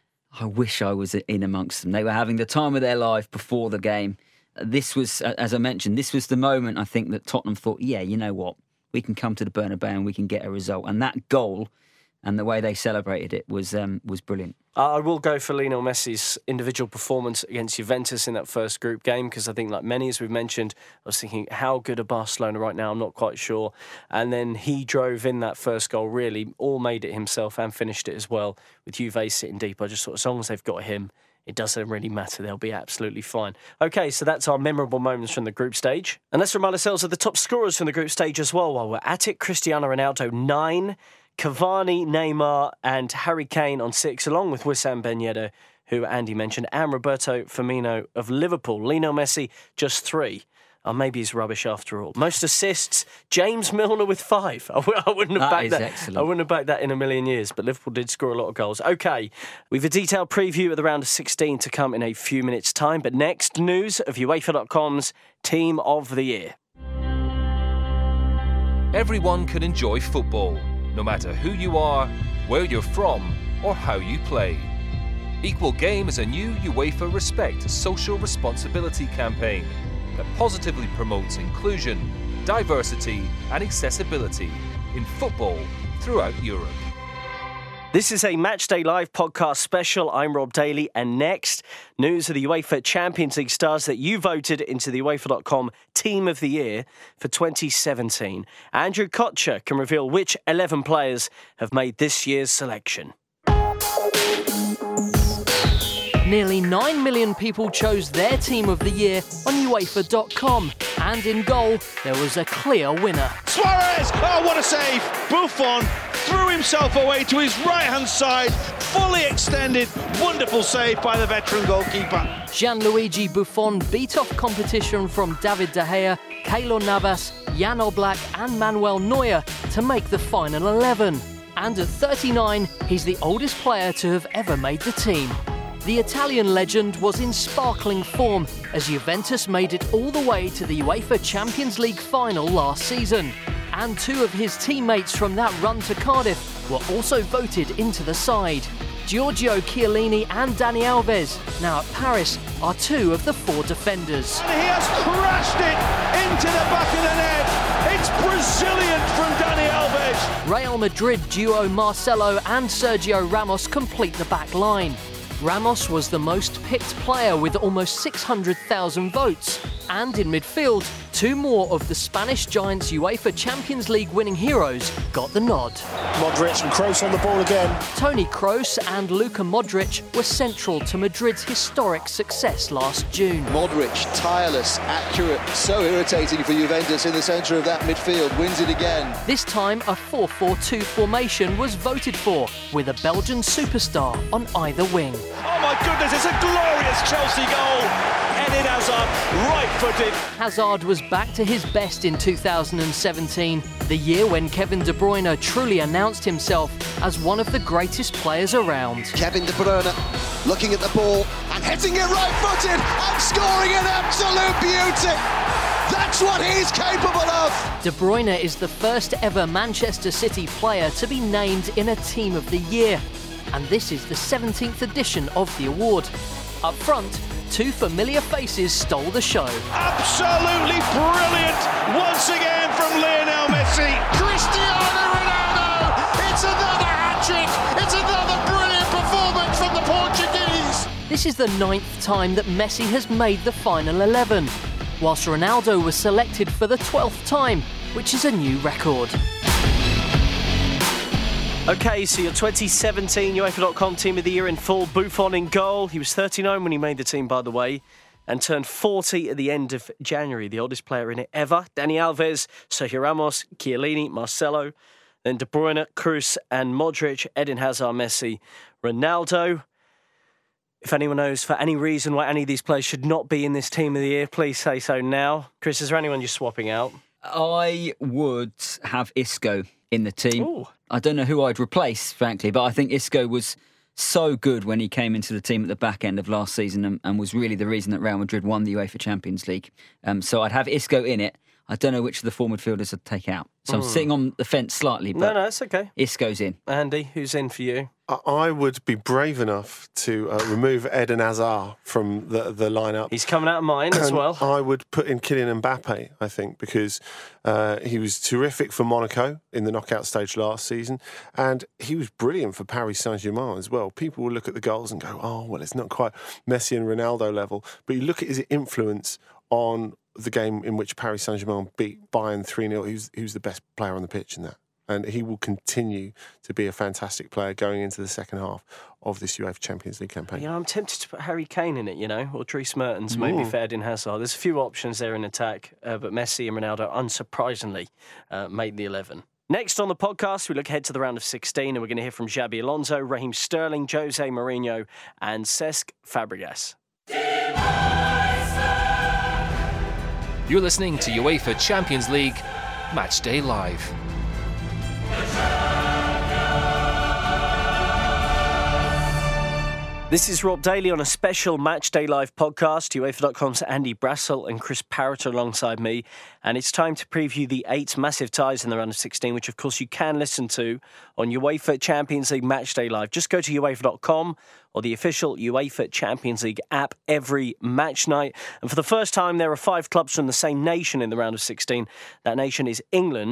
I wish I was in amongst them. They were having the time of their life before the game. This was, as I mentioned, this was the moment I think that Tottenham thought, yeah, you know what? We can come to the Bernabeu and we can get a result. And that goal and the way they celebrated it was um, was brilliant. I will go for Lionel Messi's individual performance against Juventus in that first group game because I think, like many, as we've mentioned, I was thinking, how good are Barcelona right now? I'm not quite sure. And then he drove in that first goal, really, all made it himself and finished it as well with Juve sitting deep. I just thought as long as they've got him, it doesn't really matter. They'll be absolutely fine. OK, so that's our memorable moments from the group stage. And let's remind ourselves of the top scorers from the group stage as well while we're at it. Cristiano Ronaldo, nine. Cavani, Neymar and Harry Kane on six, along with Wissam Ben Yedder, who Andy mentioned, and Roberto Firmino of Liverpool. Lionel Messi, just three. Oh, maybe he's rubbish after all. Most assists, James Milner with five. I, w- I wouldn't have that backed is that. Excellent. I wouldn't have backed that in a million years, but Liverpool did score a lot of goals. OK, we've a detailed preview of the round of sixteen to come in a few minutes' time. But next, news of UEFA dot com's Team of the Year. Everyone can enjoy football, no matter who you are, where you're from, or how you play. Equal Game is a new UEFA Respect Social Responsibility campaign that positively promotes inclusion, diversity and accessibility in football throughout Europe. This is a Matchday Live podcast special. I'm Rob Daly, and next, news of the UEFA Champions League stars that you voted into the UEFA dot com Team of the Year for twenty seventeen. Andrew Kocher can reveal which eleven players have made this year's selection. Nearly nine million people chose their Team of the Year on UEFA dot com. And in goal, there was a clear winner. Suarez! Oh, what a save! Buffon threw himself away to his right-hand side, fully extended. Wonderful save by the veteran goalkeeper. Gianluigi Buffon beat off competition from David De Gea, Keylor Navas, Jan Oblak and Manuel Neuer to make the final eleven. And at thirty-nine, he's the oldest player to have ever made the team. The Italian legend was in sparkling form as Juventus made it all the way to the UEFA Champions League final last season. And two of his teammates from that run to Cardiff were also voted into the side. Giorgio Chiellini and Dani Alves, now at Paris, are two of the four defenders. And he has crashed it into the back of the net. It's Brazilian from Dani Alves. Real Madrid duo Marcelo and Sergio Ramos complete the back line. Ramos was the most picked player with almost six hundred thousand votes. And in midfield, two more of the Spanish giants' UEFA Champions League winning heroes got the nod. Modric and Kroos on the ball again. Toni Kroos and Luka Modric were central to Madrid's historic success last June. Modric, tireless, accurate, so irritating for Juventus in the centre of that midfield, wins it again. This time, a four four two formation was voted for, with a Belgian superstar on either wing. Oh my goodness, it's a glorious Chelsea goal. Eden Hazard, right-footed. Hazard was back to his best in two thousand seventeen, the year when Kevin De Bruyne truly announced himself as one of the greatest players around. Kevin De Bruyne looking at the ball and hitting it right-footed and scoring an absolute beauty. That's what he's capable of. De Bruyne is the first ever Manchester City player to be named in a Team of the Year. And this is the seventeenth edition of the award. Up front, two familiar faces stole the show. Absolutely brilliant once again from Lionel Messi. Cristiano Ronaldo! It's another hat-trick! It's another brilliant performance from the Portuguese! This is the ninth time that Messi has made the final eleven, whilst Ronaldo was selected for the twelfth time, which is a new record. OK, so your twenty seventeen UEFA dot com Team of the Year in full. Buffon in goal. He was thirty-nine when he made the team, by the way, and turned forty at the end of January. The oldest player in it ever. Dani Alves, Sergio Ramos, Chiellini, Marcelo, then De Bruyne, Kroos and Modric, Eden Hazard, Messi, Ronaldo. If anyone knows for any reason why any of these players should not be in this Team of the Year, please say so now. Chris, is there anyone you're swapping out? I would have Isco in the team. Ooh. I don't know who I'd replace, frankly, but I think Isco was so good when he came into the team at the back end of last season and, and was really the reason that Real Madrid won the UEFA Champions League. Um, so I'd have Isco in it. I don't know which of the four midfielders I'd take out. So mm. I'm sitting on the fence slightly, but no, no, it's okay. Isco's in. Andy, who's in for you? I would be brave enough to uh, remove Eden Hazard from the, the lineup. He's coming out of mine as well. I would put in Kylian Mbappe, I think, because uh, he was terrific for Monaco in the knockout stage last season, and he was brilliant for Paris Saint-Germain as well. People will look at the goals and go, oh, well, it's not quite Messi and Ronaldo level, but you look at his influence on the game in which Paris Saint-Germain beat Bayern three nil. He was, he was the best player on the pitch in that. And he will continue to be a fantastic player going into the second half of this UEFA Champions League campaign. You know, I'm tempted to put Harry Kane in it, you know, or Dries Mertens, maybe for Eden Hazard. There's a few options there in attack, uh, but Messi and Ronaldo, unsurprisingly, uh, made the eleven. Next on the podcast, we look ahead to the round of sixteen, and we're going to hear from Xabi Alonso, Raheem Sterling, Jose Mourinho, and Cesc Fabregas. You're listening to UEFA Champions League Matchday Live. This is Rob Daly on a special Matchday Live podcast. UEFA dot com's Andy Brassel and Chris Parrott alongside me. And it's time to preview the eight massive ties in the round of sixteen, which of course you can listen to on UEFA Champions League Matchday Live. Just go to UEFA dot com or the official UEFA Champions League app every match night. And for the first time, there are five clubs from the same nation in the round of sixteen. That nation is England.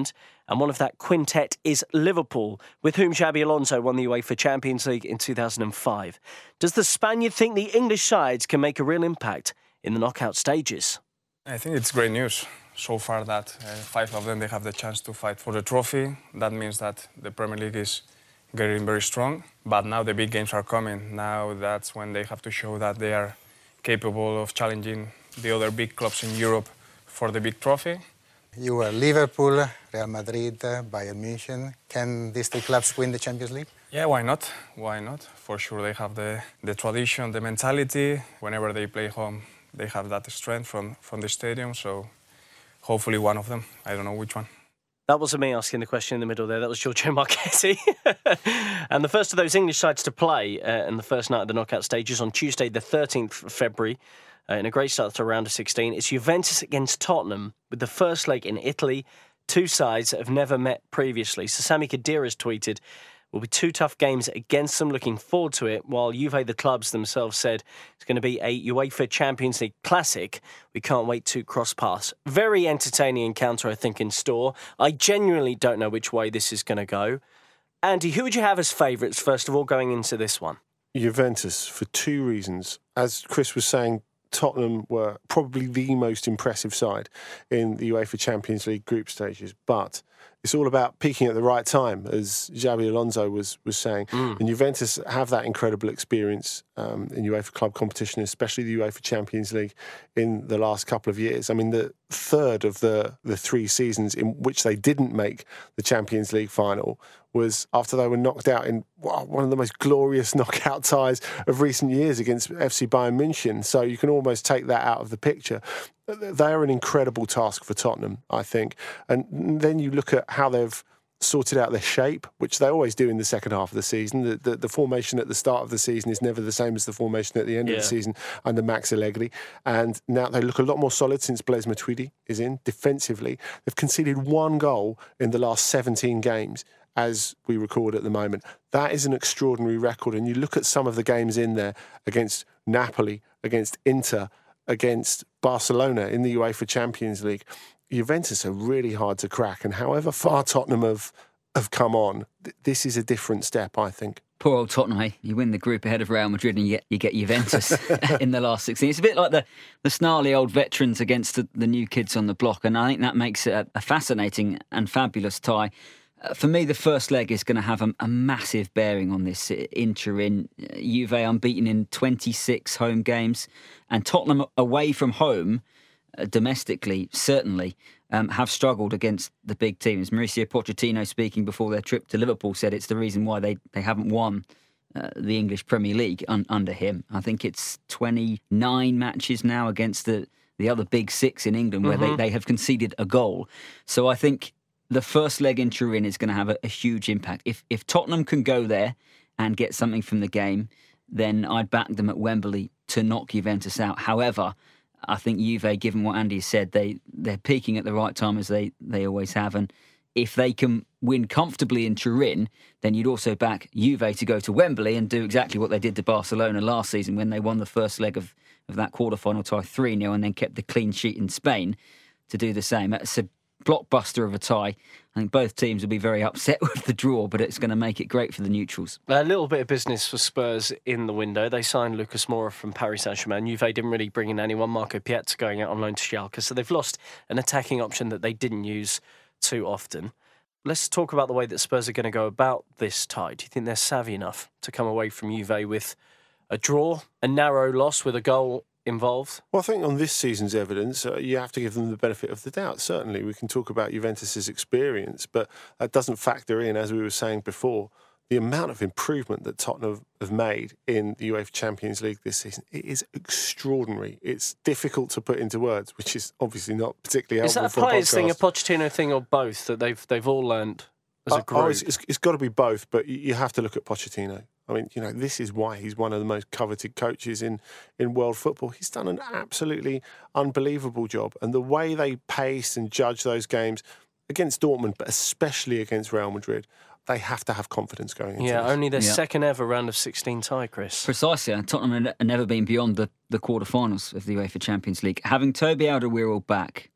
And one of that quintet is Liverpool, with whom Xabi Alonso won the UEFA Champions League in two thousand five. Does the Spaniard think the English sides can make a real impact in the knockout stages? I think it's great news so far that uh, five of them, they have the chance to fight for the trophy. That means that the Premier League is getting very strong. But now the big games are coming. Now that's when they have to show that they are capable of challenging the other big clubs in Europe for the big trophy. You were Liverpool, Real Madrid, Bayern Munich. Can these three clubs win the Champions League? Yeah, why not? Why not? For sure, they have the, the tradition, the mentality. Whenever they play home, they have that strength from, from the stadium. So hopefully one of them. I don't know which one. That wasn't me asking the question in the middle there. That was Giorgio Marchetti. And the first of those English sides to play uh, in the first night of the knockout stages on Tuesday, the thirteenth of February, uh, in a great start to a round of sixteen. It's Juventus against Tottenham, with the first leg in Italy. Two sides that have never met previously. So Sami Khedira has tweeted, will be two tough games against them, looking forward to it, while Juve, the clubs themselves, said it's going to be a UEFA Champions League classic. We can't wait to cross paths. Very entertaining encounter, I think, in store. I genuinely don't know which way this is going to go. Andy, who would you have as favourites, first of all, going into this one? Juventus, for two reasons. As Chris was saying, Tottenham were probably the most impressive side in the UEFA Champions League group stages, but it's all about peaking at the right time, as Xabi Alonso was was saying. Mm. And Juventus have that incredible experience um, in UEFA club competition, especially the UEFA Champions League in the last couple of years. I mean, the third of the, the three seasons in which they didn't make the Champions League final was after they were knocked out in wow, one of the most glorious knockout ties of recent years against F C Bayern München. So you can almost take that out of the picture. They are an incredible task for Tottenham, I think. And then you look at how they've sorted out their shape, which they always do in the second half of the season. The, the, the formation at the start of the season is never the same as the formation at the end yeah. of the season under Max Allegri. And now they look a lot more solid since Blaise Matuidi is in. Defensively, they've conceded one goal in the last seventeen games as we record at the moment. That is an extraordinary record. And you look at some of the games in there against Napoli, against Inter, against Barcelona in the UEFA Champions League. Juventus are really hard to crack, and however far Tottenham have, have come on, th- this is a different step, I think. Poor old Tottenham, eh? You win the group ahead of Real Madrid and you get, you get Juventus in the last sixteen. It's a bit like the, the snarly old veterans against the, the new kids on the block, and I think that makes it a, a fascinating and fabulous tie. Uh, for me, the first leg is going to have a, a massive bearing on this. In Turin, Juve unbeaten in twenty-six home games, and Tottenham away from home, uh, domestically, certainly, um, have struggled against the big teams. Mauricio Pochettino, speaking before their trip to Liverpool, said it's the reason why they, they haven't won uh, the English Premier League un, under him. I think it's twenty-nine matches now against the, the other big six in England where mm-hmm. they, they have conceded a goal. So I think the first leg in Turin is going to have a, a huge impact. If if Tottenham can go there and get something from the game, then I'd back them at Wembley to knock Juventus out. However, I think Juve, given what Andy said, they, they're peaking at the right time as they, they always have. And if they can win comfortably in Turin, then you'd also back Juve to go to Wembley and do exactly what they did to Barcelona last season when they won the first leg of, of that quarter-final tie three nil and then kept the clean sheet in Spain to do the same. It's a blockbuster of a tie. I think both teams will be very upset with the draw, but it's going to make it great for the neutrals. A little bit of business for Spurs in the window. They signed Lucas Moura from Paris Saint-Germain. Juve didn't really bring in anyone. Marco Pietza going out on loan to Schalke. So they've lost an attacking option that they didn't use too often. Let's talk about the way that Spurs are going to go about this tie. Do you think they're savvy enough to come away from Juve with a draw, a narrow loss with a goal involved? Well, I think on this season's evidence, uh, you have to give them the benefit of the doubt. Certainly, we can talk about Juventus's experience, but that doesn't factor in, as we were saying before, the amount of improvement that Tottenham have made in the UEFA Champions League this season. It is extraordinary. It's difficult to put into words, which is obviously not particularly helpful. Is that a players thing, a Pochettino thing, or both that they've they've all learned as a group? Oh, it's, it's, it's got to be both, but you have to look at Pochettino. I mean, you know, this is why he's one of the most coveted coaches in, in world football. He's done an absolutely unbelievable job. And the way they pace and judge those games against Dortmund, but especially against Real Madrid, they have to have confidence going into Yeah, this. only their Yeah. second ever round of sixteen tie, Chris. Precisely. Tottenham have never been beyond the, the quarterfinals of the UEFA Champions League. Having Toby Alderweireld back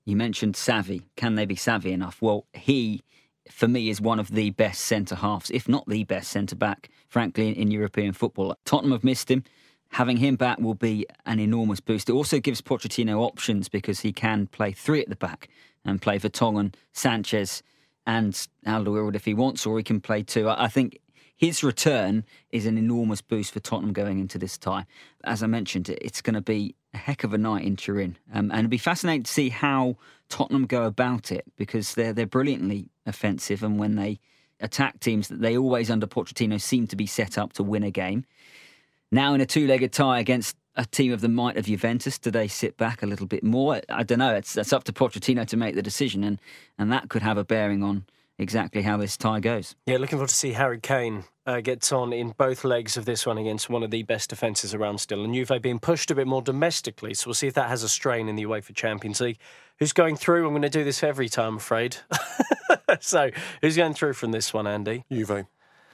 You mentioned savvy. Can they be savvy enough? Well, he, for me, is one of the best centre-halves, if not the best centre-back, frankly, in, in European football. Tottenham have missed him. Having him back will be an enormous boost. It also gives Pochettino options because he can play three at the back and play Vertonghen, Sanchez and Alderweireld if he wants, or he can play two. I think his return is an enormous boost for Tottenham going into this tie. As I mentioned, it's going to be a heck of a night in Turin. Um, and it'll be fascinating to see how Tottenham go about it, because they're, they're brilliantly offensive, and when they attack teams, that they always, under Pochettino, seem to be set up to win a game. Now in a two-legged tie against a team of the might of Juventus, do they sit back a little bit more? I don't know. It's that's up to Pochettino to make the decision, and, and that could have a bearing on exactly how this tie goes. Yeah, looking forward to see Harry Kane uh, gets on in both legs of this one against one of the best defences around still. And Juve being pushed a bit more domestically, so we'll see if that has a strain in the UEFA Champions League. Who's going through? I'm going to do this every time, I'm afraid. So, who's going through from this one, Andy? Juve.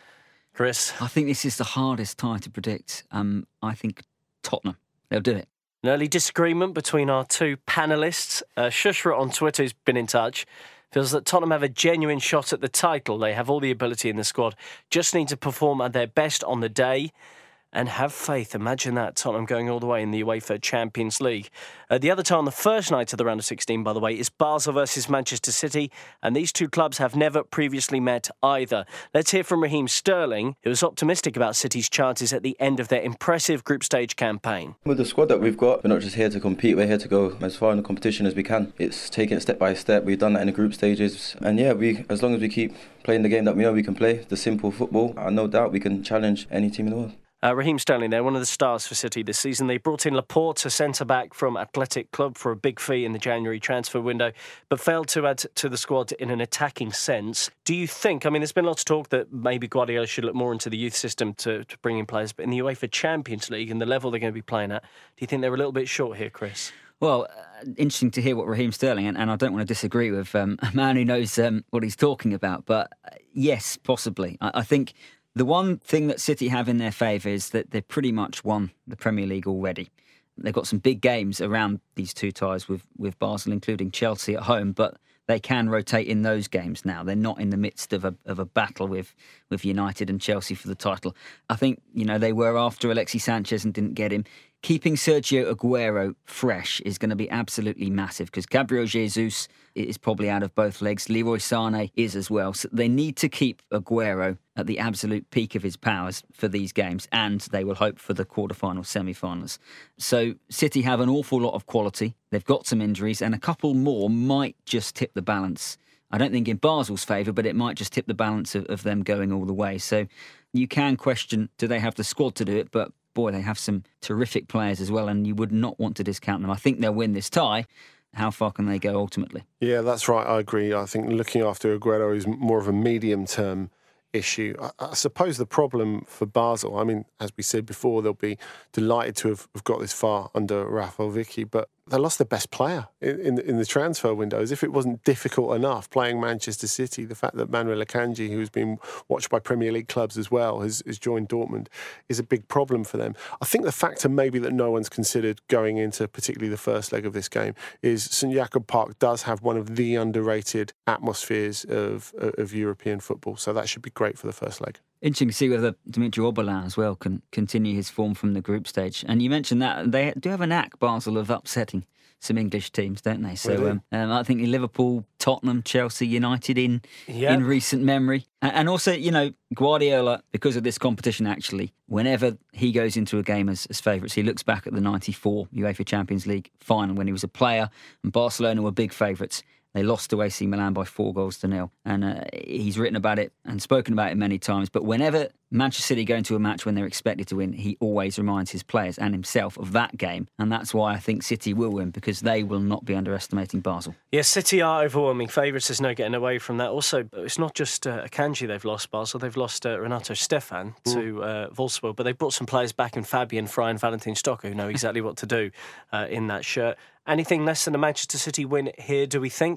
Chris? I think this is the hardest tie to predict. Um, I think Tottenham. They'll do it. An early disagreement between our two panellists. Uh, Shushra on Twitter, who's been in touch, feels that Tottenham have a genuine shot at the title. They have all the ability in the squad, just need to perform at their best on the day and have faith. Imagine that, Tottenham going all the way in the UEFA Champions League. Uh, the other tie on the first night of the round of sixteen, by the way, is Basel versus Manchester City, and these two clubs have never previously met either. Let's hear from Raheem Sterling, who was optimistic about City's chances at the end of their impressive group stage campaign. With the squad that we've got, we're not just here to compete, we're here to go as far in the competition as we can. It's taking it step by step. We've done that in the group stages, and yeah, we as long as we keep playing the game that we know we can play, the simple football, and no doubt we can challenge any team in the world. Uh, Raheem Sterling there, one of the stars for City this season. They brought in Laporte, a centre-back from Athletic Club, for a big fee in the January transfer window, but failed to add to the squad in an attacking sense. Do you think, I mean, there's been lots of talk that maybe Guardiola should look more into the youth system to, to bring in players, but in the UEFA Champions League and the level they're going to be playing at, do you think they're a little bit short here, Chris? Well, uh, interesting to hear what Raheem Sterling, and, and I don't want to disagree with um, a man who knows um, what he's talking about, but uh, yes, possibly. I, I think the one thing that City have in their favour is that they've pretty much won the Premier League already. They've got some big games around these two ties with, with Basel, including Chelsea at home, but they can rotate in those games now. They're not in the midst of a of a battle with, with United and Chelsea for the title. I think, you know, they were after Alexis Sanchez and didn't get him. Keeping Sergio Aguero fresh is going to be absolutely massive, because Gabriel Jesus is probably out of both legs. Leroy Sané is as well. So they need to keep Aguero at the absolute peak of his powers for these games, and they will hope for the quarterfinals, semi-finals. So City have an awful lot of quality. They've got some injuries, and a couple more might just tip the balance. I don't think in Basel's favour, but it might just tip the balance of, of them going all the way. So you can question, do they have the squad to do it? But boy, they have some terrific players as well, and you would not want to discount them. I think they'll win this tie. How far can they go ultimately? Yeah, that's right. I agree. I think looking after Aguero is more of a medium-term issue. I, I suppose the problem for Basel, I mean, as we said before, they'll be delighted to have, have got this far under Rafael Vicky, but they lost their best player in, in, in the transfer window. As if it wasn't difficult enough playing Manchester City, the fact that Manuel Akanji, who's been watched by Premier League clubs as well, has, has joined Dortmund, is a big problem for them. I think the factor maybe that no one's considered going into particularly the first leg of this game is Saint Jakob Park does have one of the underrated atmospheres of, of European football, so that should be great for the first leg. Interesting to see whether Dimitri Oberlin as well can continue his form from the group stage. And you mentioned that they do have a knack, Basel, of upsetting some English teams, don't they? So Really? um, um, I think Liverpool, Tottenham, Chelsea, United in Yeah. in recent memory. And, and also, you know, Guardiola, because of this competition actually, whenever he goes into a game as, as favourites, he looks back at the ninety-four UEFA Champions League final when he was a player and Barcelona were big favourites. They lost to A C Milan by four goals to nil. And uh, he's written about it and spoken about it many times. But whenever Manchester City go into a match when they're expected to win, he always reminds his players and himself of that game. And that's why I think City will win, because they will not be underestimating Basel. Yeah, City are overwhelming favourites. There's no getting away from that. Also, it's not just uh, Akanji they've lost, Basel. They've lost uh, Renato Stefan to uh, Wolfsburg. But they've brought some players back in Fabian Frey and Valentin Stocker who know exactly what to do uh, in that shirt. Anything less than a Manchester City win here, do we think?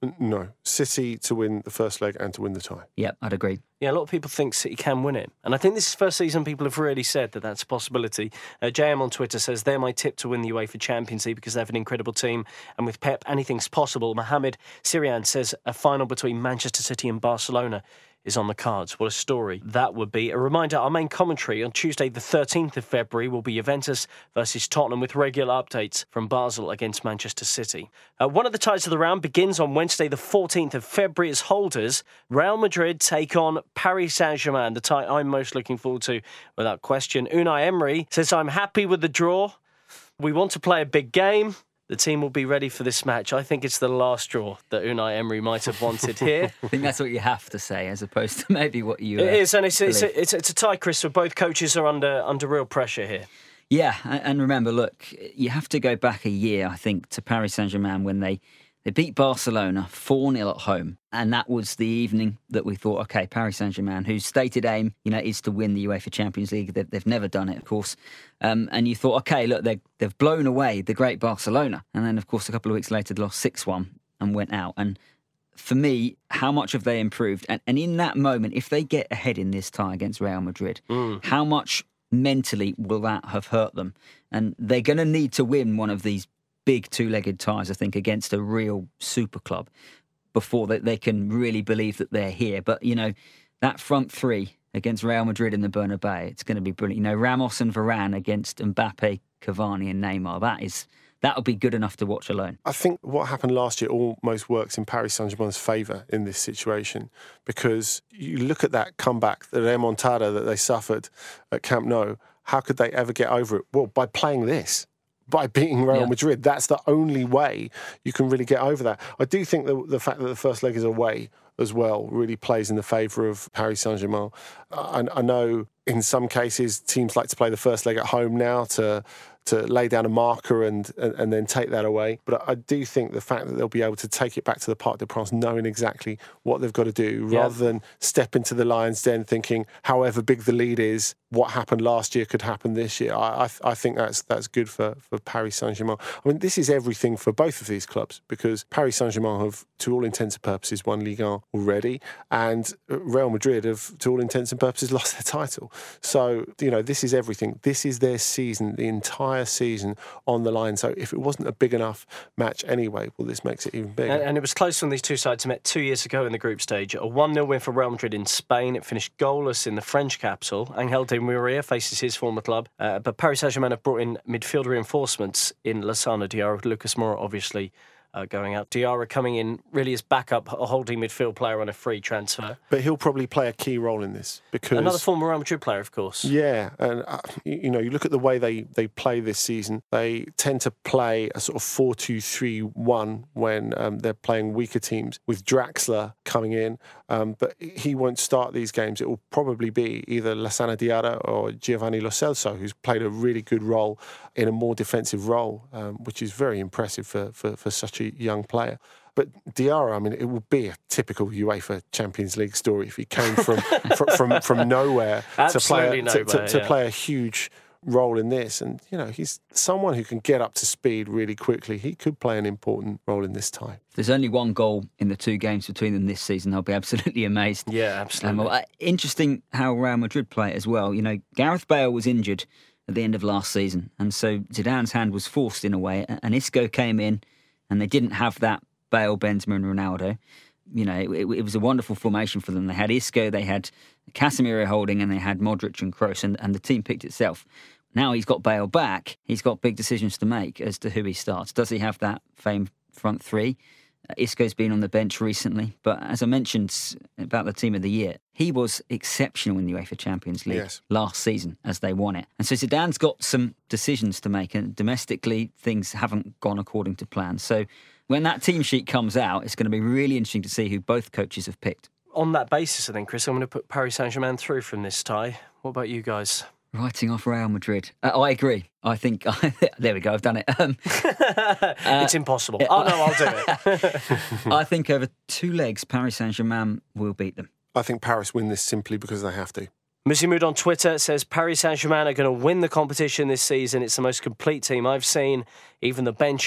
No. City to win the first leg and to win the tie. Yep, I'd agree. Yeah, a lot of people think City can win it. And I think this is the first season people have really said that that's a possibility. Uh, J M on Twitter says they're my tip to win the UEFA Champions League because they have an incredible team. And with Pep, anything's possible. Mohamed Sirian says a final between Manchester City and Barcelona is on the cards. What a story that would be. A reminder, our main commentary on Tuesday the thirteenth of February will be Juventus versus Tottenham with regular updates from Basel against Manchester City. Uh, one of the ties of the round begins on Wednesday the fourteenth of February as holders. Real Madrid take on Paris Saint-Germain, the tie I'm most looking forward to without question. Unai Emery says, I'm happy with the draw. We want to play a big game. The team will be ready for this match. I think it's the last draw that Unai Emery might have wanted here. I think that's what you have to say, as opposed to maybe what you. Uh, it is, and it's it's a, it's, a, it's a tie, Chris. So both coaches are under under real pressure here. Yeah, and remember, look, you have to go back a year, I think, to Paris Saint-Germain when they. They beat Barcelona four nil at home, and that was the evening that we thought, OK, Paris Saint-Germain, whose stated aim, you know, is to win the UEFA Champions League. They've, they've never done it, of course. Um, and you thought, OK, look, they've blown away the great Barcelona. And then, of course, a couple of weeks later, they lost six one and went out. And for me, how much have they improved? And, and in that moment, if they get ahead in this tie against Real Madrid, mm. how much mentally will that have hurt them? And they're going to need to win one of these big two-legged ties, I think, against a real super club before that they can really believe that they're here. But, you know, that front three against Real Madrid in the Bernabeu, it's going to be brilliant. You know, Ramos and Varane against Mbappe, Cavani and Neymar, that is... that'll be good enough to watch alone. I think what happened last year almost works in Paris Saint-Germain's favour in this situation, because you look at that comeback, the remontada that they suffered at Camp Nou, how could they ever get over it? Well, by playing this. By beating Real yeah. Madrid. That's the only way you can really get over that. I do think that the fact that the first leg is away as well really plays in the favour of Paris Saint-Germain. I, I know in some cases teams like to play the first leg at home now to to lay down a marker and, and, and then take that away. But I do think the fact that they'll be able to take it back to the Parc des Princes knowing exactly what they've got to do, yeah. rather than step into the Lions' Den thinking however big the lead is, what happened last year could happen this year. I, I, I think that's that's good for, for Paris Saint-Germain. I mean, this is everything for both of these clubs, because Paris Saint-Germain have, to all intents and purposes, won Ligue one already, and Real Madrid have, to all intents and purposes, lost their title. So, you know, this is everything. This is their season, the entire season on the line. So if it wasn't a big enough match anyway, well, this makes it even bigger. And, and it was close when these two sides met two years ago in the group stage. A one nil win for Real Madrid in Spain. It finished goalless in the French capital. Angel Di Maria faces his former club. Uh, but Paris Saint-Germain have brought in midfield reinforcements in Lassana Diarra, Lucas Moura obviously Uh, going out. Diarra coming in really as backup, a holding midfield player on a free transfer. But he'll probably play a key role in this, because another former Real Madrid player, of course. Yeah, and uh, you know, you look at the way they, they play this season. They tend to play a sort of four two three one when um, they're playing weaker teams, with Draxler coming in. Um, but he won't start these games. It will probably be either Lassana Diarra or Giovanni Lo Celso, who's played a really good role in a more defensive role, um, which is very impressive for, for, for such a young player. But Diarra, I mean, it would be a typical UEFA Champions League story if he came from from, from from nowhere to play a, nowhere, to, to, to yeah. play a huge role in this. And you know, he's someone who can get up to speed really quickly. He could play an important role in this tie. There's only one goal in the two games between them this season. I'll be absolutely amazed. Yeah, absolutely. Um, well, uh, interesting how Real Madrid play it as well. You know, Gareth Bale was injured at the end of last season, and so Zidane's hand was forced in a way, and Isco came in, and they didn't have that Bale, Benzema and Ronaldo. You know, it, it was a wonderful formation for them. They had Isco, they had Casemiro holding, and they had Modric and Kroos, and, and the team picked itself. Now he's got Bale back, he's got big decisions to make as to who he starts. Does he have that famed front three? Uh, Isco's been on the bench recently, but as I mentioned about the team of the year, he was exceptional in the UEFA Champions League yes. last season as they won it. And so Zidane's got some decisions to make, and domestically things haven't gone according to plan. So when that team sheet comes out, it's going to be really interesting to see who both coaches have picked. On that basis, I think, Chris, I'm going to put Paris Saint-Germain through from this tie. What about you guys? Writing off Real Madrid. Uh, I agree. I think... there we go, I've done it. Um, uh, it's impossible. Oh, no, I'll do it. I think over two legs, Paris Saint-Germain will beat them. I think Paris win this simply because they have to. Missy Mood on Twitter says Paris Saint-Germain are going to win the competition this season. It's the most complete team I've seen. Even the bench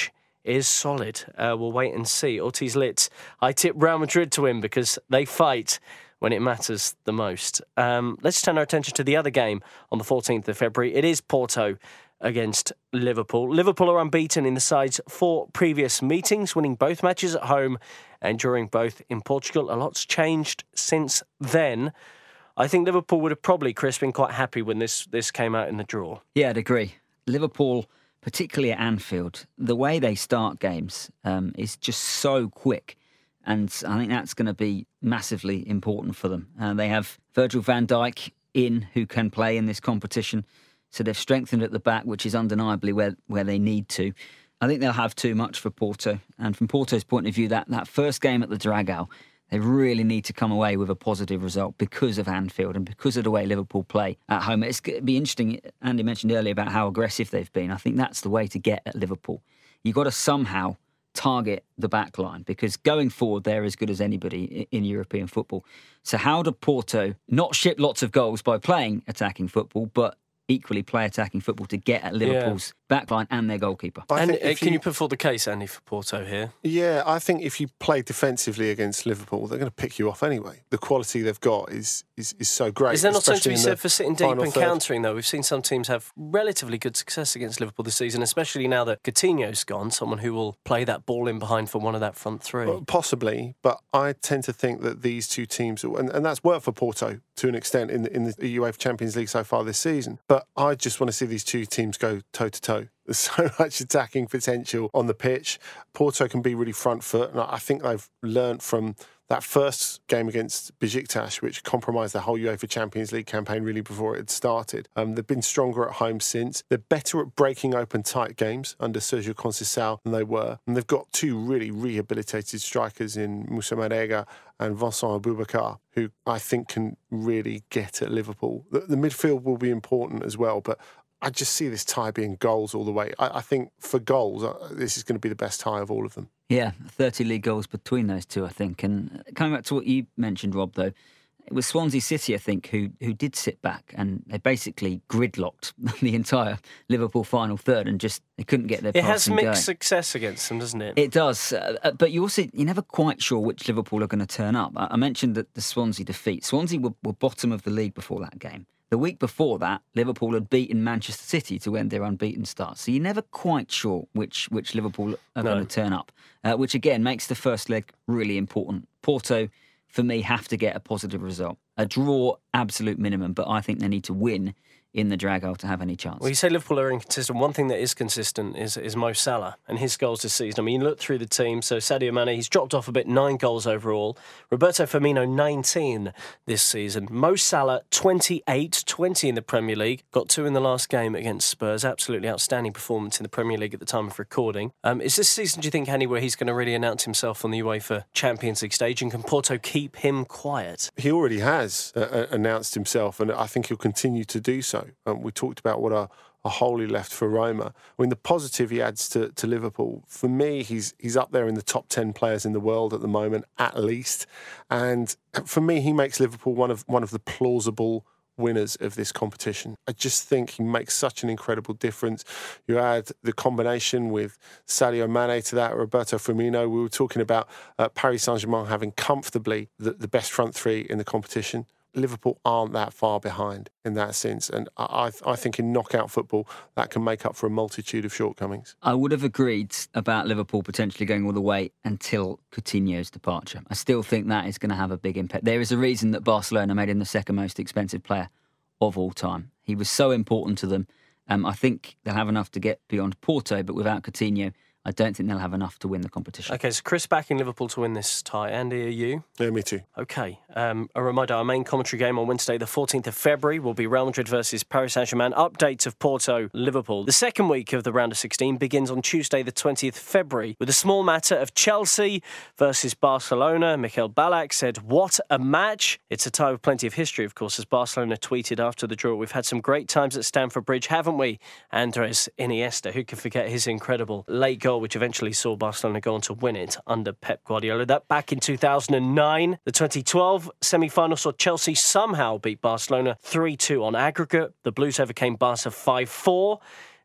is solid. Uh, we'll wait and see. Ortiz Lit, I tip Real Madrid to win because they fight when it matters the most. Um, let's turn our attention to the other game on the fourteenth of February. It is Porto against Liverpool. Liverpool are unbeaten in the side's four previous meetings, winning both matches at home and drawing both in Portugal. A lot's changed since then. I think Liverpool would have probably, Chris, been quite happy when this, this came out in the draw. Yeah, I'd agree. Liverpool, particularly at Anfield, the way they start games um, is just so quick. And I think that's going to be massively important for them. Uh, they have Virgil van Dijk in, who can play in this competition. So they've strengthened at the back, which is undeniably where, where they need to. I think they'll have too much for Porto. And from Porto's point of view, that, that first game at the Dragao, they really need to come away with a positive result because of Anfield and because of the way Liverpool play at home. It's going to be interesting. Andy mentioned earlier about how aggressive they've been. I think that's the way to get at Liverpool. You've got to somehow target the back line because going forward, they're as good as anybody in European football. So how do Porto not ship lots of goals by playing attacking football, but equally play attacking football to get at Liverpool's yeah. backline and their goalkeeper? And uh, can you, you put forward the case, Andy, for Porto here? Yeah, I think if you play defensively against Liverpool, they're going to pick you off anyway. The quality they've got is is, is so great. Is there not something to be said for sitting deep and third. countering, though? We've seen some teams have relatively good success against Liverpool this season, especially now that Coutinho's gone, someone who will play that ball in behind for one of that front three. Well, possibly, but I tend to think that these two teams, and, and that's worked for Porto to an extent in the, in the UEFA Champions League so far this season, but I just want to see these two teams go toe-to-toe. There's so much attacking potential on the pitch. Porto can be really front foot, and I think they've learnt from that first game against Besiktas, which compromised the whole UEFA Champions League campaign really before it had started. Um, they've been stronger at home since. They're better at breaking open tight games under Sergio Conceição than they were. And they've got two really rehabilitated strikers in Moussa Marega and Vincent Aboubakar, who I think can really get at Liverpool. The, the midfield will be important as well, but I just see this tie being goals all the way. I, I think for goals, uh, this is going to be the best tie of all of them. Yeah, thirty league goals between those two, I think. And coming back to what you mentioned, Rob, though, it was Swansea City, I think, who who did sit back and they basically gridlocked the entire Liverpool final third and just they couldn't get their passing going. It has mixed going. success against them, doesn't it? It does. Uh, but you also, you're never quite sure which Liverpool are going to turn up. I, I mentioned that the Swansea defeat. Swansea were, were bottom of the league before that game. The week before that, Liverpool had beaten Manchester City to end their unbeaten start. So you're never quite sure which which Liverpool are no. going to turn up, uh, which again makes the first leg really important. Porto, for me, have to get a positive result. A draw, absolute minimum, but I think they need to win in the Dragao to have any chance. Well, you say Liverpool are inconsistent. One thing that is consistent is, is Mo Salah and his goals this season. I mean, you look through the team, so Sadio Mane, he's dropped off a bit, nine goals overall. Roberto Firmino, nineteen this season. Mo Salah, twenty-eight, twenty in the Premier League. Got two in the last game against Spurs. Absolutely outstanding performance in the Premier League at the time of recording. Um, is this season, do you think, Andy, where he's going to really announce himself on the UEFA Champions League stage, and can Porto keep him quiet? He already has uh, announced himself, and I think he'll continue to do so. Um, we talked about what a, a hole he left for Roma. I mean, the positive he adds to, to Liverpool, for me, he's he's up there in the top ten players in the world at the moment, at least. And for me, he makes Liverpool one of one of the plausible winners of this competition. I just think he makes such an incredible difference. You add the combination with Sadio Mane to that, Roberto Firmino. We were talking about uh, Paris Saint-Germain having comfortably the, the best front three in the competition. Liverpool aren't that far behind in that sense. And I, I think in knockout football, that can make up for a multitude of shortcomings. I would have agreed about Liverpool potentially going all the way until Coutinho's departure. I still think that is going to have a big impact. There is a reason that Barcelona made him the second most expensive player of all time. He was so important to them. Um, I think they'll have enough to get beyond Porto, but without Coutinho, I don't think they'll have enough to win the competition. OK, so Chris backing Liverpool to win this tie. Andy, are you? Yeah, me too. OK. Um, a reminder, our main commentary game on Wednesday, the fourteenth of February, will be Real Madrid versus Paris Saint-Germain. Updates of Porto, Liverpool. The second week of the round of sixteen begins on Tuesday, the twentieth of February, with a small matter of Chelsea versus Barcelona. Mikel Ballack said, "What a match." It's a tie with plenty of history, of course, as Barcelona tweeted after the draw. "We've had some great times at Stamford Bridge, haven't we?" Andres Iniesta, who can forget his incredible late goal, which eventually saw Barcelona go on to win it under Pep Guardiola. That back in two thousand nine. The twenty twelve semi-final saw Chelsea somehow beat Barcelona three two on aggregate. The Blues overcame Barca five four.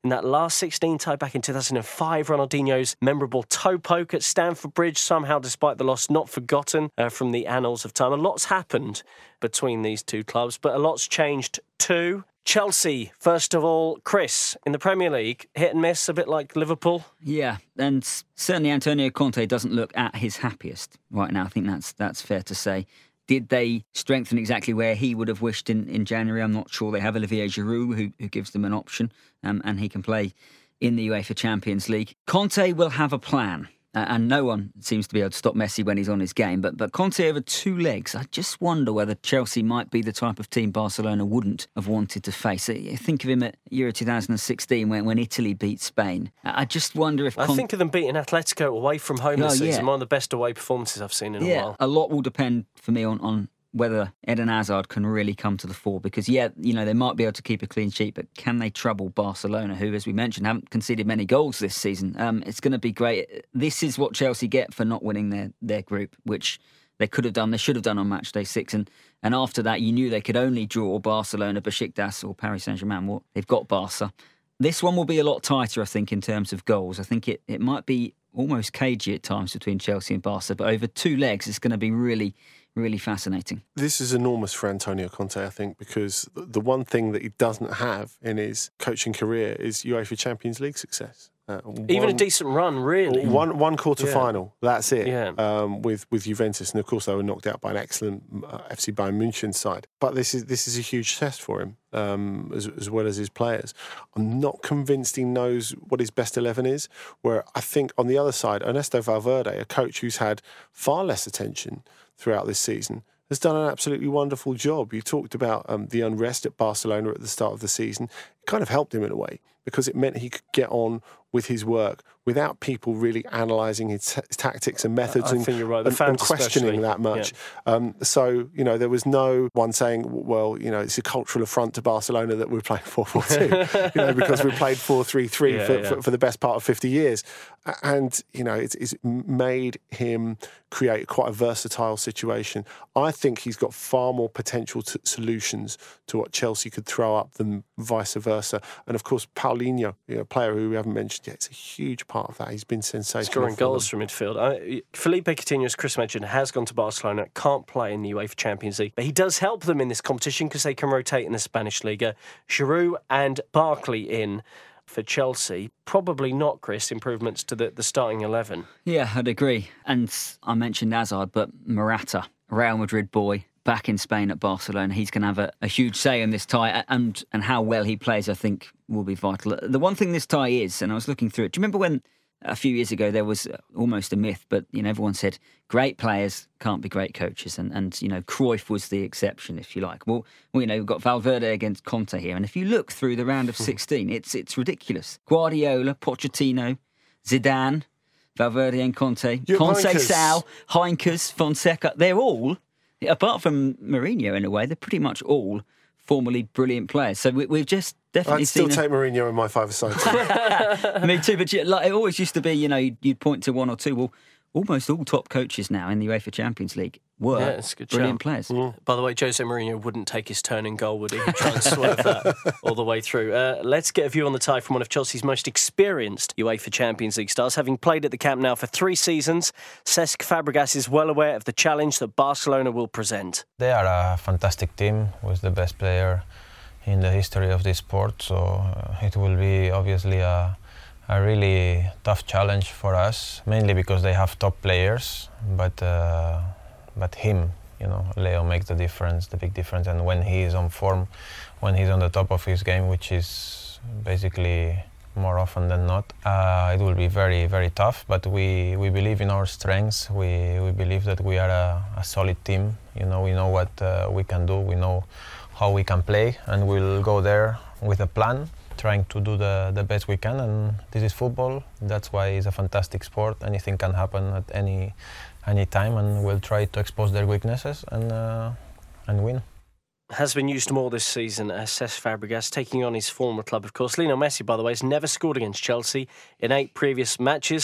in that last sixteen tie back in two thousand five. Ronaldinho's memorable toe poke at Stamford Bridge, somehow, despite the loss, not forgotten uh, from the annals of time. A lot's happened between these two clubs, but a lot's changed too. Chelsea, first of all, Chris, in the Premier League, hit and miss, a bit like Liverpool. Yeah, and certainly Antonio Conte doesn't look at his happiest right now. I think that's that's fair to say. Did they strengthen exactly where he would have wished in, in January? I'm not sure. They have Olivier Giroud, who, who gives them an option, um, and he can play in the UEFA Champions League. Conte will have a plan. Uh, and no one seems to be able to stop Messi when he's on his game. But but Conte over two legs, I just wonder whether Chelsea might be the type of team Barcelona wouldn't have wanted to face. I think of him at Euro two thousand sixteen when, when Italy beat Spain. I just wonder if... I Con- think of them beating Atletico away from home oh, this season. Yeah. One of the best away performances I've seen in yeah, a while. A lot will depend for me on... on whether Eden Hazard can really come to the fore. Because, yeah, you know, they might be able to keep a clean sheet, but can they trouble Barcelona, who, as we mentioned, haven't conceded many goals this season? Um, it's going to be great. This is what Chelsea get for not winning their, their group, which they could have done, they should have done on match day six. And, and after that, you knew they could only draw Barcelona, Besiktas or Paris Saint-Germain. Well, they've got Barca. This one will be a lot tighter, I think, in terms of goals. I think it, it might be almost cagey at times between Chelsea and Barca, but over two legs, it's going to be really... really fascinating. This is enormous for Antonio Conte, I think, because the one thing that he doesn't have in his coaching career is UEFA Champions League success. Uh, Even one, a decent run, really. One one quarter yeah. final, that's it. Yeah. Um, with with Juventus, and of course they were knocked out by an excellent uh, F C Bayern München side. But this is this is a huge test for him, um, as, as well as his players. I'm not convinced he knows what his best eleven is. Where I think on the other side, Ernesto Valverde, a coach who's had far less attention throughout this season, has done an absolutely wonderful job. You talked about um, the unrest at Barcelona at the start of the season. It kind of helped him in a way because it meant he could get on with his work without people really analysing his, t- his tactics and methods I and, think you're right. The and, fans and questioning especially. that much. Yeah. Um, so, you know, there was no one saying, well, you know, it's a cultural affront to Barcelona that we're playing four four two, you know, because we played four three three yeah, for, yeah. for, for the best part of fifty years. And, you know, it's, it's made him create quite a versatile situation. I think he's got far more potential to solutions to what Chelsea could throw up than vice versa. And, of course, Paulinho, you know, a player who we haven't mentioned yet, it's a huge part of that. He's been sensational. Scoring goals from midfield. I, Felipe Coutinho, as Chris mentioned, has gone to Barcelona, can't play in the UEFA Champions League, but he does help them in this competition because they can rotate in the Spanish Liga. Giroud and Barkley in for Chelsea. Probably not, Chris, improvements to the, the starting eleven. Yeah, I'd agree. And I mentioned Hazard, but Morata, Real Madrid boy, back in Spain at Barcelona, he's going to have a, a huge say in this tie, and and how well he plays, I think, will be vital. The one thing this tie is, and I was looking through it, do you remember when a few years ago there was almost a myth, but you know everyone said great players can't be great coaches, and and you know Cruyff was the exception, if you like. Well, well you know we've got Valverde against Conte here, and if you look through the round of sixteen, it's it's ridiculous. Guardiola, Pochettino, Zidane, Valverde and Conte, Conceição, Heinkes, Fonseca, they're all, apart from Mourinho in a way, they're pretty much all formerly brilliant players. So we, we've just definitely I'd still seen take a... Mourinho in my five-a-side team. Me too, but like, it always used to be, you know, you'd, you'd point to one or two. Well, almost all top coaches now in the UEFA Champions League were yeah, it's a good brilliant shout. players. Mm. By the way, Jose Mourinho wouldn't take his turn in goal, would he? He'd try and swerve that all the way through. Uh, let's get a view on the tie from one of Chelsea's most experienced UEFA Champions League stars. Having played at the Camp Nou for three seasons, Cesc Fabregas is well aware of the challenge that Barcelona will present. They are a fantastic team with the best player in the history of this sport, so uh, it will be obviously a, a really tough challenge for us, mainly because they have top players, but uh, but him, you know, Leo makes the difference, the big difference, and when he is on form, when he's on the top of his game, which is basically more often than not, uh, it will be very, very tough, but we, we believe in our strengths, we, we believe that we are a, a solid team, you know, we know what uh, we can do, we know how we can play, and we'll go there with a plan, trying to do the, the best we can, and this is football. That's why it's a fantastic sport. Anything can happen at any any time, and we'll try to expose their weaknesses and uh, and win. Has been used more this season as Cesc Fabregas, taking on his former club, of course. Lionel Messi, by the way, has never scored against Chelsea in eight previous matches.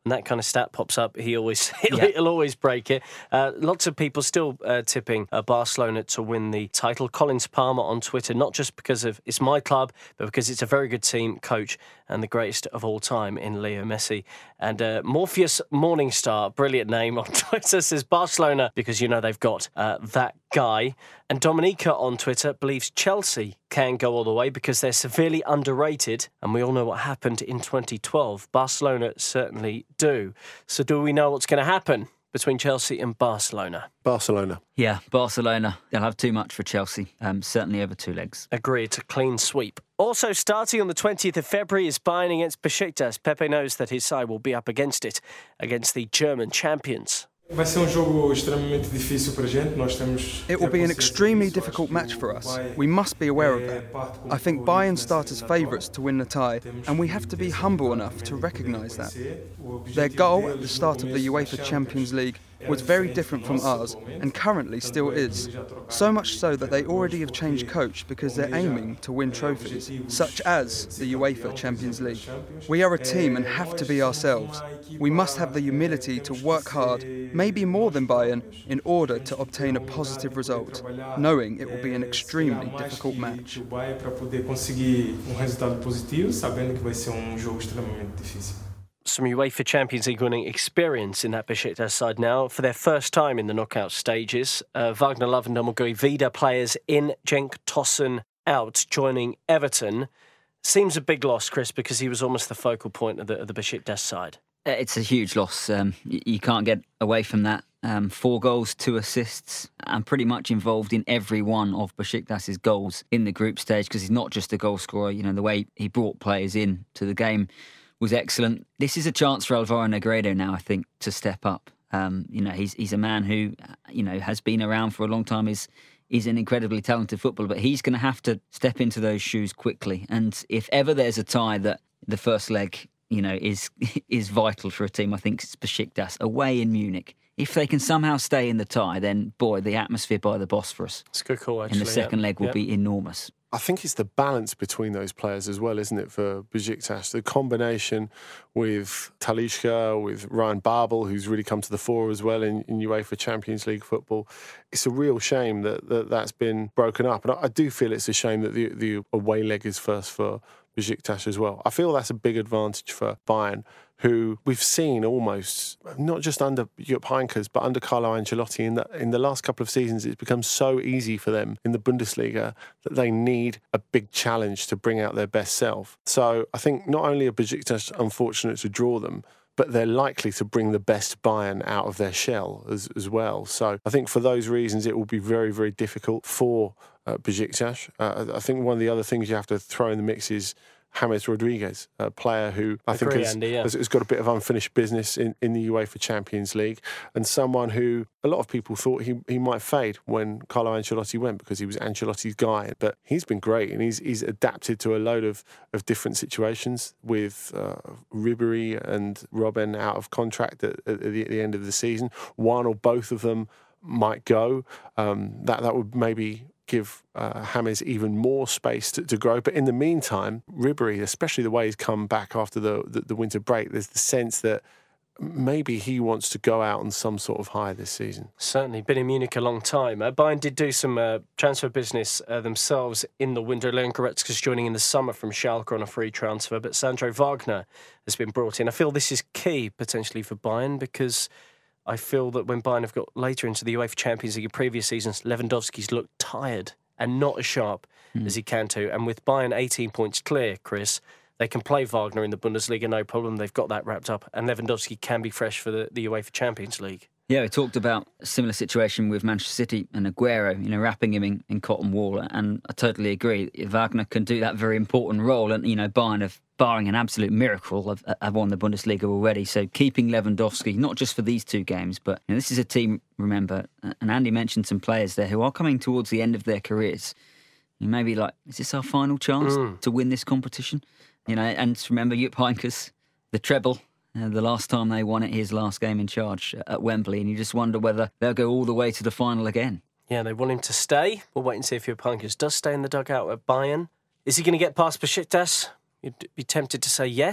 and that kind of stat pops up, he always he'll, Yeah. he'll always break it. Uh, lots of people still uh, tipping uh, Barcelona to win the title. Collins Palmer on Twitter, not just because of it's my club, but because it's a very good team, coach, and the greatest of all time in Leo Messi. And uh, Morpheus Morningstar, brilliant name on Twitter, says Barcelona because you know they've got uh, that guy. And Dominica on Twitter believes Chelsea can go all the way because they're severely underrated, and we all know what happened in twenty twelve. Barcelona certainly do. So do we know what's going to happen between Chelsea and Barcelona? Barcelona. Yeah, Barcelona. They'll have too much for Chelsea, um, certainly over two legs. Agreed, it's a clean sweep. Also starting on the twentieth of February is Bayern against Besiktas. Pepe knows that his side will be up against it, against the German champions. Vai ser um jogo extremamente difícil para a gente. Nós temos. It will be an extremely difficult match for us. We must be aware of that. I think Bayern start as favourites to win the tie, and we have to be humble enough to recognise that. Their goal at the start of the UEFA Champions League was very different from ours, and currently still is. So much so that they already have changed coach because they're aiming to win trophies, such as the UEFA Champions League. We are a team and have to be ourselves. We must have the humility to work hard, maybe more than Bayern, in order to obtain a positive result, knowing it will be an extremely difficult match. Para poder conseguir um resultado positivo, sabendo que vai ser um jogo extremamente difícil. Some UEFA Champions League winning experience in that Besiktas side now for their first time in the knockout stages. Uh, Wagner Love and Domagoj Vida players in, Cenk Tosun out, joining Everton. Seems a big loss, Chris, because he was almost the focal point of the, of the Besiktas side. It's a huge loss. Um, you can't get away from that. Um, four goals, two assists, and pretty much involved in every one of Besiktas' goals in the group stage because he's not just a goal scorer. You know, the way he brought players in to the game was excellent. This is a chance for Alvaro Negredo now, I think, to step up. Um, you know, he's he's a man who, you know, has been around for a long time. He's, he's an incredibly talented footballer, but he's going to have to step into those shoes quickly. And if ever there's a tie that the first leg, you know, is is vital for a team, I think it's Besiktas away in Munich. If they can somehow stay in the tie, then, boy, the atmosphere by the Bosphorus it's a good call, actually, in the second yeah. leg will yeah. be enormous. I think it's the balance between those players as well, isn't it, for Besiktas? The combination with Talisca, with Ryan Babel, who's really come to the fore as well in, in UEFA Champions League football. It's a real shame that, that that's been broken up. And I, I do feel it's a shame that the, the away leg is first for Besiktas as well. I feel that's a big advantage for Bayern, who we've seen almost, not just under Jupp Heynckes, but under Carlo Ancelotti. In the, in the last couple of seasons, it's become so easy for them in the Bundesliga that they need a big challenge to bring out their best self. So I think not only are Besiktas unfortunate to draw them, but they're likely to bring the best Bayern out of their shell as, as well. So I think for those reasons, it will be very, very difficult for uh, Besiktas. Uh, I think one of the other things you have to throw in the mix is James Rodriguez, a player who I Agree, think has, Andy, yeah. has, has got a bit of unfinished business in, in the UEFA Champions League, and someone who a lot of people thought he, he might fade when Carlo Ancelotti went because he was Ancelotti's guy. But he's been great, and he's he's adapted to a load of, of different situations with uh, Ribéry and Robben out of contract at, at, the, at the end of the season. One or both of them might go. Um, that that would maybe give uh, James even more space to, to grow. But in the meantime, Ribéry, especially the way he's come back after the, the, the winter break, there's the sense that maybe he wants to go out on some sort of high this season. Certainly, been in Munich a long time. Uh, Bayern did do some uh, transfer business uh, themselves in the window. Leon Goretzka's joining in the summer from Schalke on a free transfer, but Sandro Wagner has been brought in. I feel this is key, potentially, for Bayern, because I feel that when Bayern have got later into the UEFA Champions League in previous seasons, Lewandowski's looked tired and not as sharp mm. as he can to. And with Bayern eighteen points clear, Chris, they can play Wagner in the Bundesliga, no problem. They've got that wrapped up. And Lewandowski can be fresh for the, the UEFA Champions League. Yeah, we talked about a similar situation with Manchester City and Aguero, you know, wrapping him in, in cotton wool. And I totally agree. Wagner can do that very important role. And, you know, Bayern have, barring an absolute miracle, have, have won the Bundesliga already. So keeping Lewandowski, not just for these two games, but you know, this is a team, remember, and Andy mentioned some players there who are coming towards the end of their careers. You may be like, is this our final chance mm. to win this competition? You know, and remember Jupp Heynckes, the treble. Uh, the last time they won it, his last game in charge at Wembley, and you just wonder whether they'll go all the way to the final again. Yeah, they want him to stay. We'll wait and see if Jupp Heynckes does stay in the dugout at Bayern. Is he going to get past Besiktas? You'd be tempted to say yes.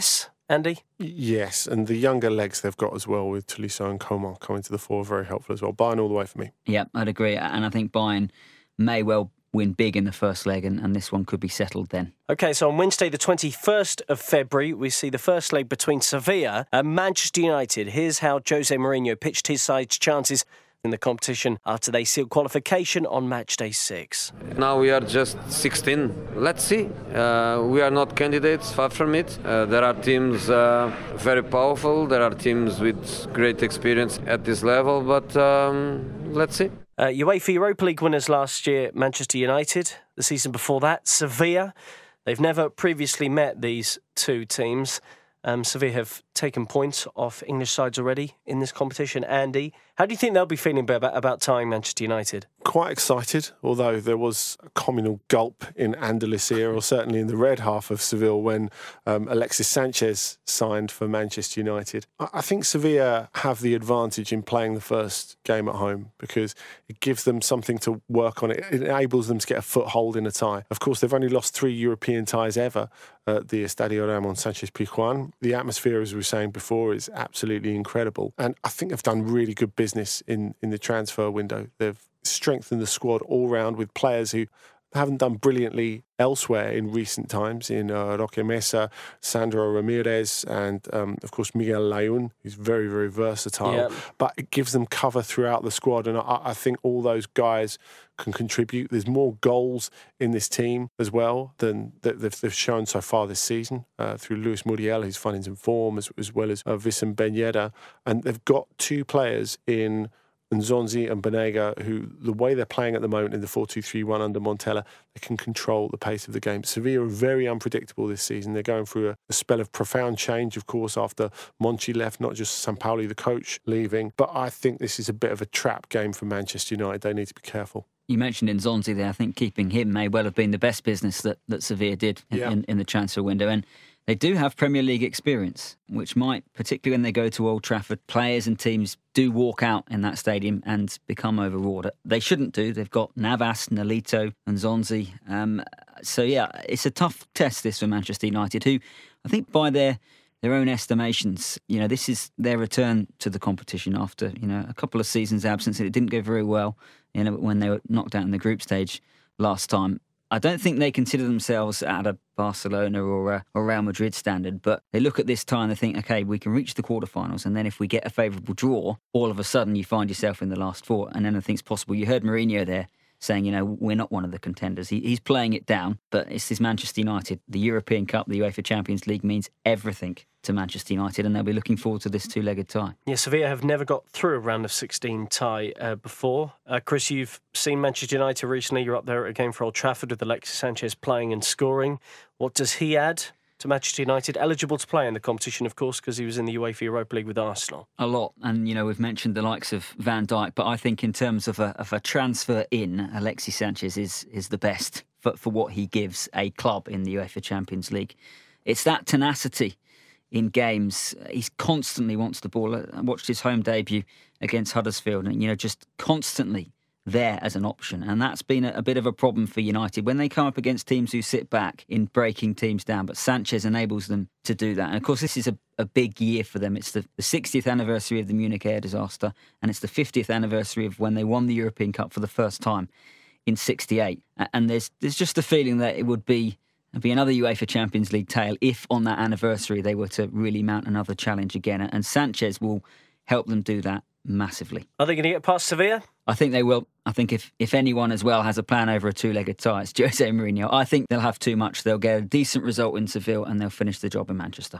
Andy? Yes, and the younger legs they've got as well with Tolisso and Coman coming to the fore are very helpful as well. Bayern all the way for me. Yeah, I'd agree. And I think Bayern may well win big in the first leg, and, and this one could be settled then. OK, so on Wednesday the twenty-first of February, we see the first leg between Sevilla and Manchester United. Here's how Jose Mourinho pitched his side's chances in the competition after they sealed qualification on match day six. Now we are just sixteen. Let's see. Uh, we are not candidates, far from it. Uh, there are teams uh, very powerful. There are teams with great experience at this level, but um, let's see. Uh, UEFA Europa League winners last year, Manchester United. The season before that, Sevilla. They've never previously met these two teams. Um, Sevilla have taken points off English sides already in this competition. Andy, how do you think they'll be feeling about, about tying Manchester United? Quite excited, although there was a communal gulp in Andalusia, or certainly in the red half of Seville, when um, Alexis Sanchez signed for Manchester United. I, I think Sevilla have the advantage in playing the first game at home because it gives them something to work on. It, it enables them to get a foothold in a tie. Of course, they've only lost three European ties ever at the Estadio Ramon Sanchez Pizjuan. The atmosphere, as we were saying before, is absolutely incredible. And I think they've done really good business in, in the transfer window. They've strengthened the squad all round with players who haven't done brilliantly elsewhere in recent times, in uh, Roque Mesa, Sandro Ramirez, and um, of course Miguel Layún, who's very, very versatile. Yep. But it gives them cover throughout the squad, and I, I think all those guys can contribute. There's more goals in this team as well than they've, they've shown so far this season uh, through Luis Muriel, who's finding some form, as, as well as uh, Vicent Ben Yedder. And they've got two players in Nzonzi and Banega, who, the way they're playing at the moment in the four two three one under Montella, they can control the pace of the game. Sevilla are very unpredictable this season. They're going through a, a spell of profound change, of course, after Monchi left, not just Sampaoli, the coach, leaving. But I think this is a bit of a trap game for Manchester United. They need to be careful. You mentioned Nzonzi there. I think keeping him may well have been the best business that, that Sevilla did in, yeah. in, in the transfer window. And they do have Premier League experience, which might, particularly when they go to Old Trafford, players and teams do walk out in that stadium and become overawed. They shouldn't do. They've got Navas, Nolito and Nzonzi. Um, so, yeah, it's a tough test, this, for Manchester United, who I think by their their own estimations, you know, this is their return to the competition after, you know, a couple of seasons absence. It didn't go very well, you know, when they were knocked out in the group stage last time. I don't think they consider themselves at a Barcelona or a or Real Madrid standard, but they look at this time and they think, OK, we can reach the quarterfinals, and then if we get a favourable draw, all of a sudden you find yourself in the last four and anything's possible. You heard Mourinho there saying, you know, we're not one of the contenders. He, he's playing it down, but it's this Manchester United. The European Cup, the UEFA Champions League means everything to Manchester United, and they'll be looking forward to this two-legged tie. Yeah, Sevilla have never got through a round of sixteen tie uh, before. Uh, Chris, you've seen Manchester United recently. You're up there at a game for Old Trafford with Alexis Sanchez playing and scoring. What does he add to Manchester United? Eligible to play in the competition, of course, because he was in the UEFA Europa League with Arsenal. A lot. And, you know, we've mentioned the likes of Van Dijk, but I think in terms of a, of a transfer in, Alexis Sanchez is is the best for, for what he gives a club in the UEFA Champions League. It's that tenacity in games. He constantly wants the ball. I watched his home debut against Huddersfield and, you know, just constantly there as an option. And that's been a, a bit of a problem for United when they come up against teams who sit back in breaking teams down. But Sanchez enables them to do that. And of course, this is a, a big year for them. It's the, the sixtieth anniversary of the Munich air disaster, and it's the fiftieth anniversary of when they won the European Cup for the first time in sixty-eight. And there's there's just a feeling that it would be It'd be another UEFA Champions League tale if on that anniversary they were to really mount another challenge again. And Sanchez will help them do that massively. Are they going to get past Sevilla? I think they will. I think if, if anyone as well has a plan over a two-legged tie, it's Jose Mourinho. I think they'll have too much. They'll get a decent result in Seville and they'll finish the job in Manchester.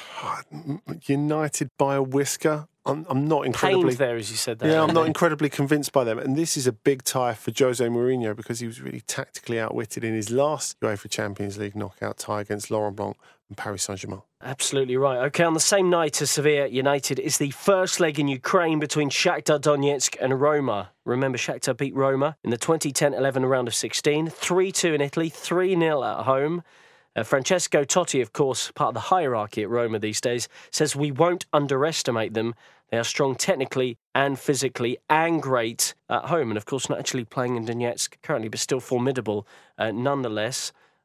United by a whisker. I'm, I'm not incredibly... Pained there, as you said that. Yeah, I'm not incredibly convinced by them. And this is a big tie for Jose Mourinho because he was really tactically outwitted in his last UEFA Champions League knockout tie against Laurent Blanc and Paris Saint-Germain. Absolutely right. OK, on the same night as Sevilla United is the first leg in Ukraine between Shakhtar Donetsk and Roma. Remember, Shakhtar beat Roma in the twenty ten eleven round of sixteen, three two in Italy, three nil at home. Uh, Francesco Totti, of course, part of the hierarchy at Roma these days, says we won't underestimate them. They are strong technically and physically and great at home. And, of course, not actually playing in Donetsk currently, but still formidable uh, nonetheless.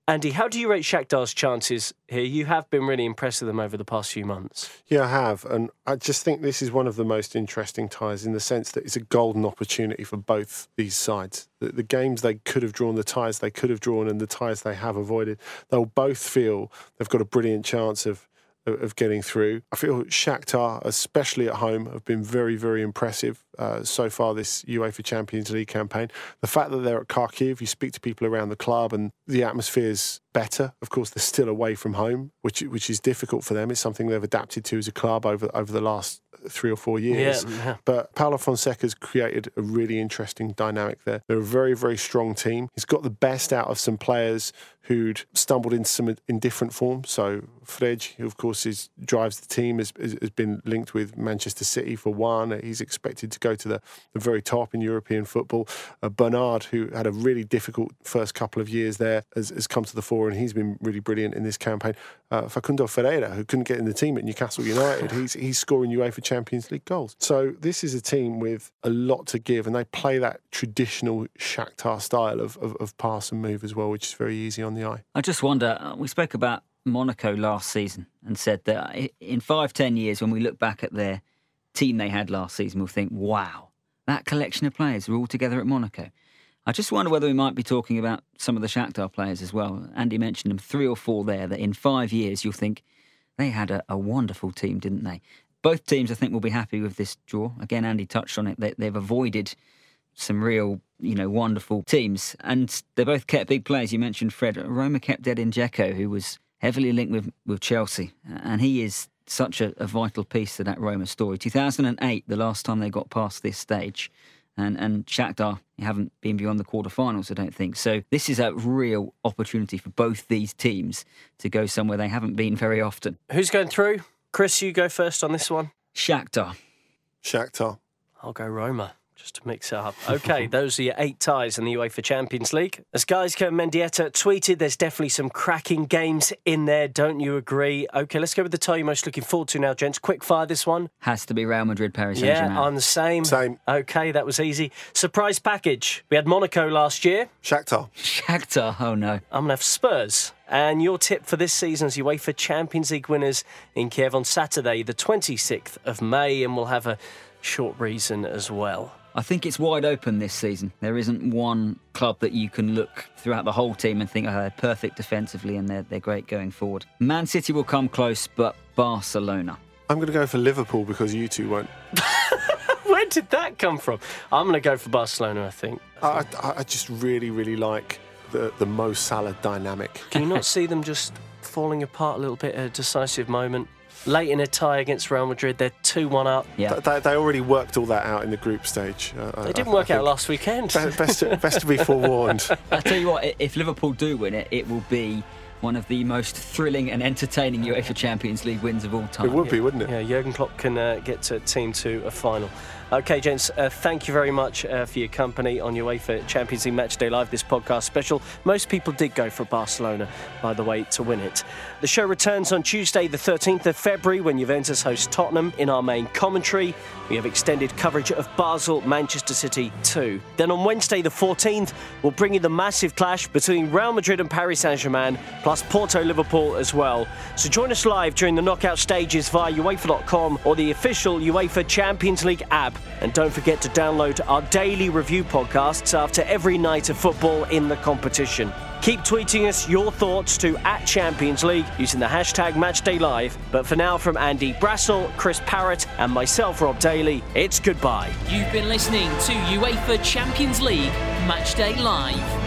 Andy, how do you rate Shakhtar's chances here? You have been really impressed with them over the past few months. Yeah, I have. And I just think this is one of the most interesting ties in the sense that it's a golden opportunity for both these sides. The, the games they could have drawn, the ties they could have drawn and the ties they have avoided, they'll both feel they've got a brilliant chance of of getting through. I feel Shakhtar, especially at home, have been very, very impressive uh, so far this UEFA Champions League campaign. The fact that they're at Kharkiv, you speak to people around the club and the atmosphere's better. Of course, they're still away from home, which which is difficult for them. It's something they've adapted to as a club over, over the last three or four years. Yeah, yeah. But Paulo Fonseca's created a really interesting dynamic there. They're a very, very strong team. He's got the best out of some players who'd stumbled into some indifferent form. So Fred, who of course is, drives the team, has, has been linked with Manchester City for one. He's expected to go to the, the very top in European football. Uh, Bernard, who had a really difficult first couple of years there, has, has come to the fore and he's been really brilliant in this campaign. Uh, Facundo Ferreira, who couldn't get in the team at Newcastle United, he's, he's scoring UEFA Champions League goals. So this is a team with a lot to give and they play that traditional Shakhtar style of, of, of pass and move as well, which is very easy on the eye. I just wonder, uh, we spoke about Monaco last season and said that in five, ten years, when we look back at their team they had last season, we'll think, wow, that collection of players are all together at Monaco. I just wonder whether we might be talking about some of the Shakhtar players as well. Andy mentioned them, three or four there, that in five years you'll think they had a, a wonderful team, didn't they? Both teams, I think, will be happy with this draw. Again, Andy touched on it. They, they've avoided some real, you know, wonderful teams. And they both kept big players. You mentioned Fred. Roma kept Edin Dzeko, who was heavily linked with, with Chelsea. And he is such a, a vital piece to that Roma story. two thousand eight, the last time they got past this stage. And, and Shakhtar haven't been beyond the quarterfinals, I don't think. So this is a real opportunity for both these teams to go somewhere they haven't been very often. Who's going through? Chris, you go first on this one. Shakhtar. Shakhtar. I'll go Roma, just to mix it up. OK, those are your eight ties in the UEFA Champions League. As Gaizka Mendieta tweeted, there's definitely some cracking games in there, don't you agree? OK, let's go with the tie you're most looking forward to now, gents. Quick fire this one. Has to be Real Madrid, Paris Saint-Germain. Yeah, I'm the same. Same. OK, that was easy. Surprise package. We had Monaco last year. Shakhtar. Shakhtar, oh no. I'm going to have Spurs. And your tip for this season's UEFA Champions League winners in Kiev on Saturday, the twenty-sixth of May, and we'll have a short reason as well. I think it's wide open this season. There isn't one club that you can look throughout the whole team and think, oh, they're perfect defensively and they're, they're great going forward. Man City will come close, but Barcelona. I'm going to go for Liverpool because you two won't. Where did that come from? I'm going to go for Barcelona, I think. I, I, I just really, really like the, the Mo Salah dynamic. Can you not see them just falling apart a little bit at a decisive moment? Late in a tie against Real Madrid, they're two one up. Yeah. They, they already worked all that out in the group stage. Uh, they didn't I, work I out last weekend. Best to, best to be forewarned. I tell you what, if Liverpool do win it, it will be one of the most thrilling and entertaining UEFA Champions League wins of all time. It would be, yeah. wouldn't it? Yeah, Jurgen Klopp can uh, get to team to a final. OK, gents, uh, thank you very much uh, for your company on UEFA Champions League Matchday Live, this podcast special. Most people did go for Barcelona, by the way, to win it. The show returns on Tuesday, the thirteenth of February, when Juventus host Tottenham. In our main commentary, we have extended coverage of Basel, Manchester City too. Then on Wednesday, the fourteenth, we'll bring you the massive clash between Real Madrid and Paris Saint-Germain, plus Porto Liverpool as well. So join us live during the knockout stages via UEFA dot com or the official UEFA Champions League app. And don't forget to download our daily review podcasts after every night of football in the competition. Keep tweeting us your thoughts to at Champions League using the hashtag MatchDayLive. But for now, from Andy Brassel, Chris Parrott and myself, Rob Daly, it's goodbye. You've been listening to UEFA Champions League Matchday Live.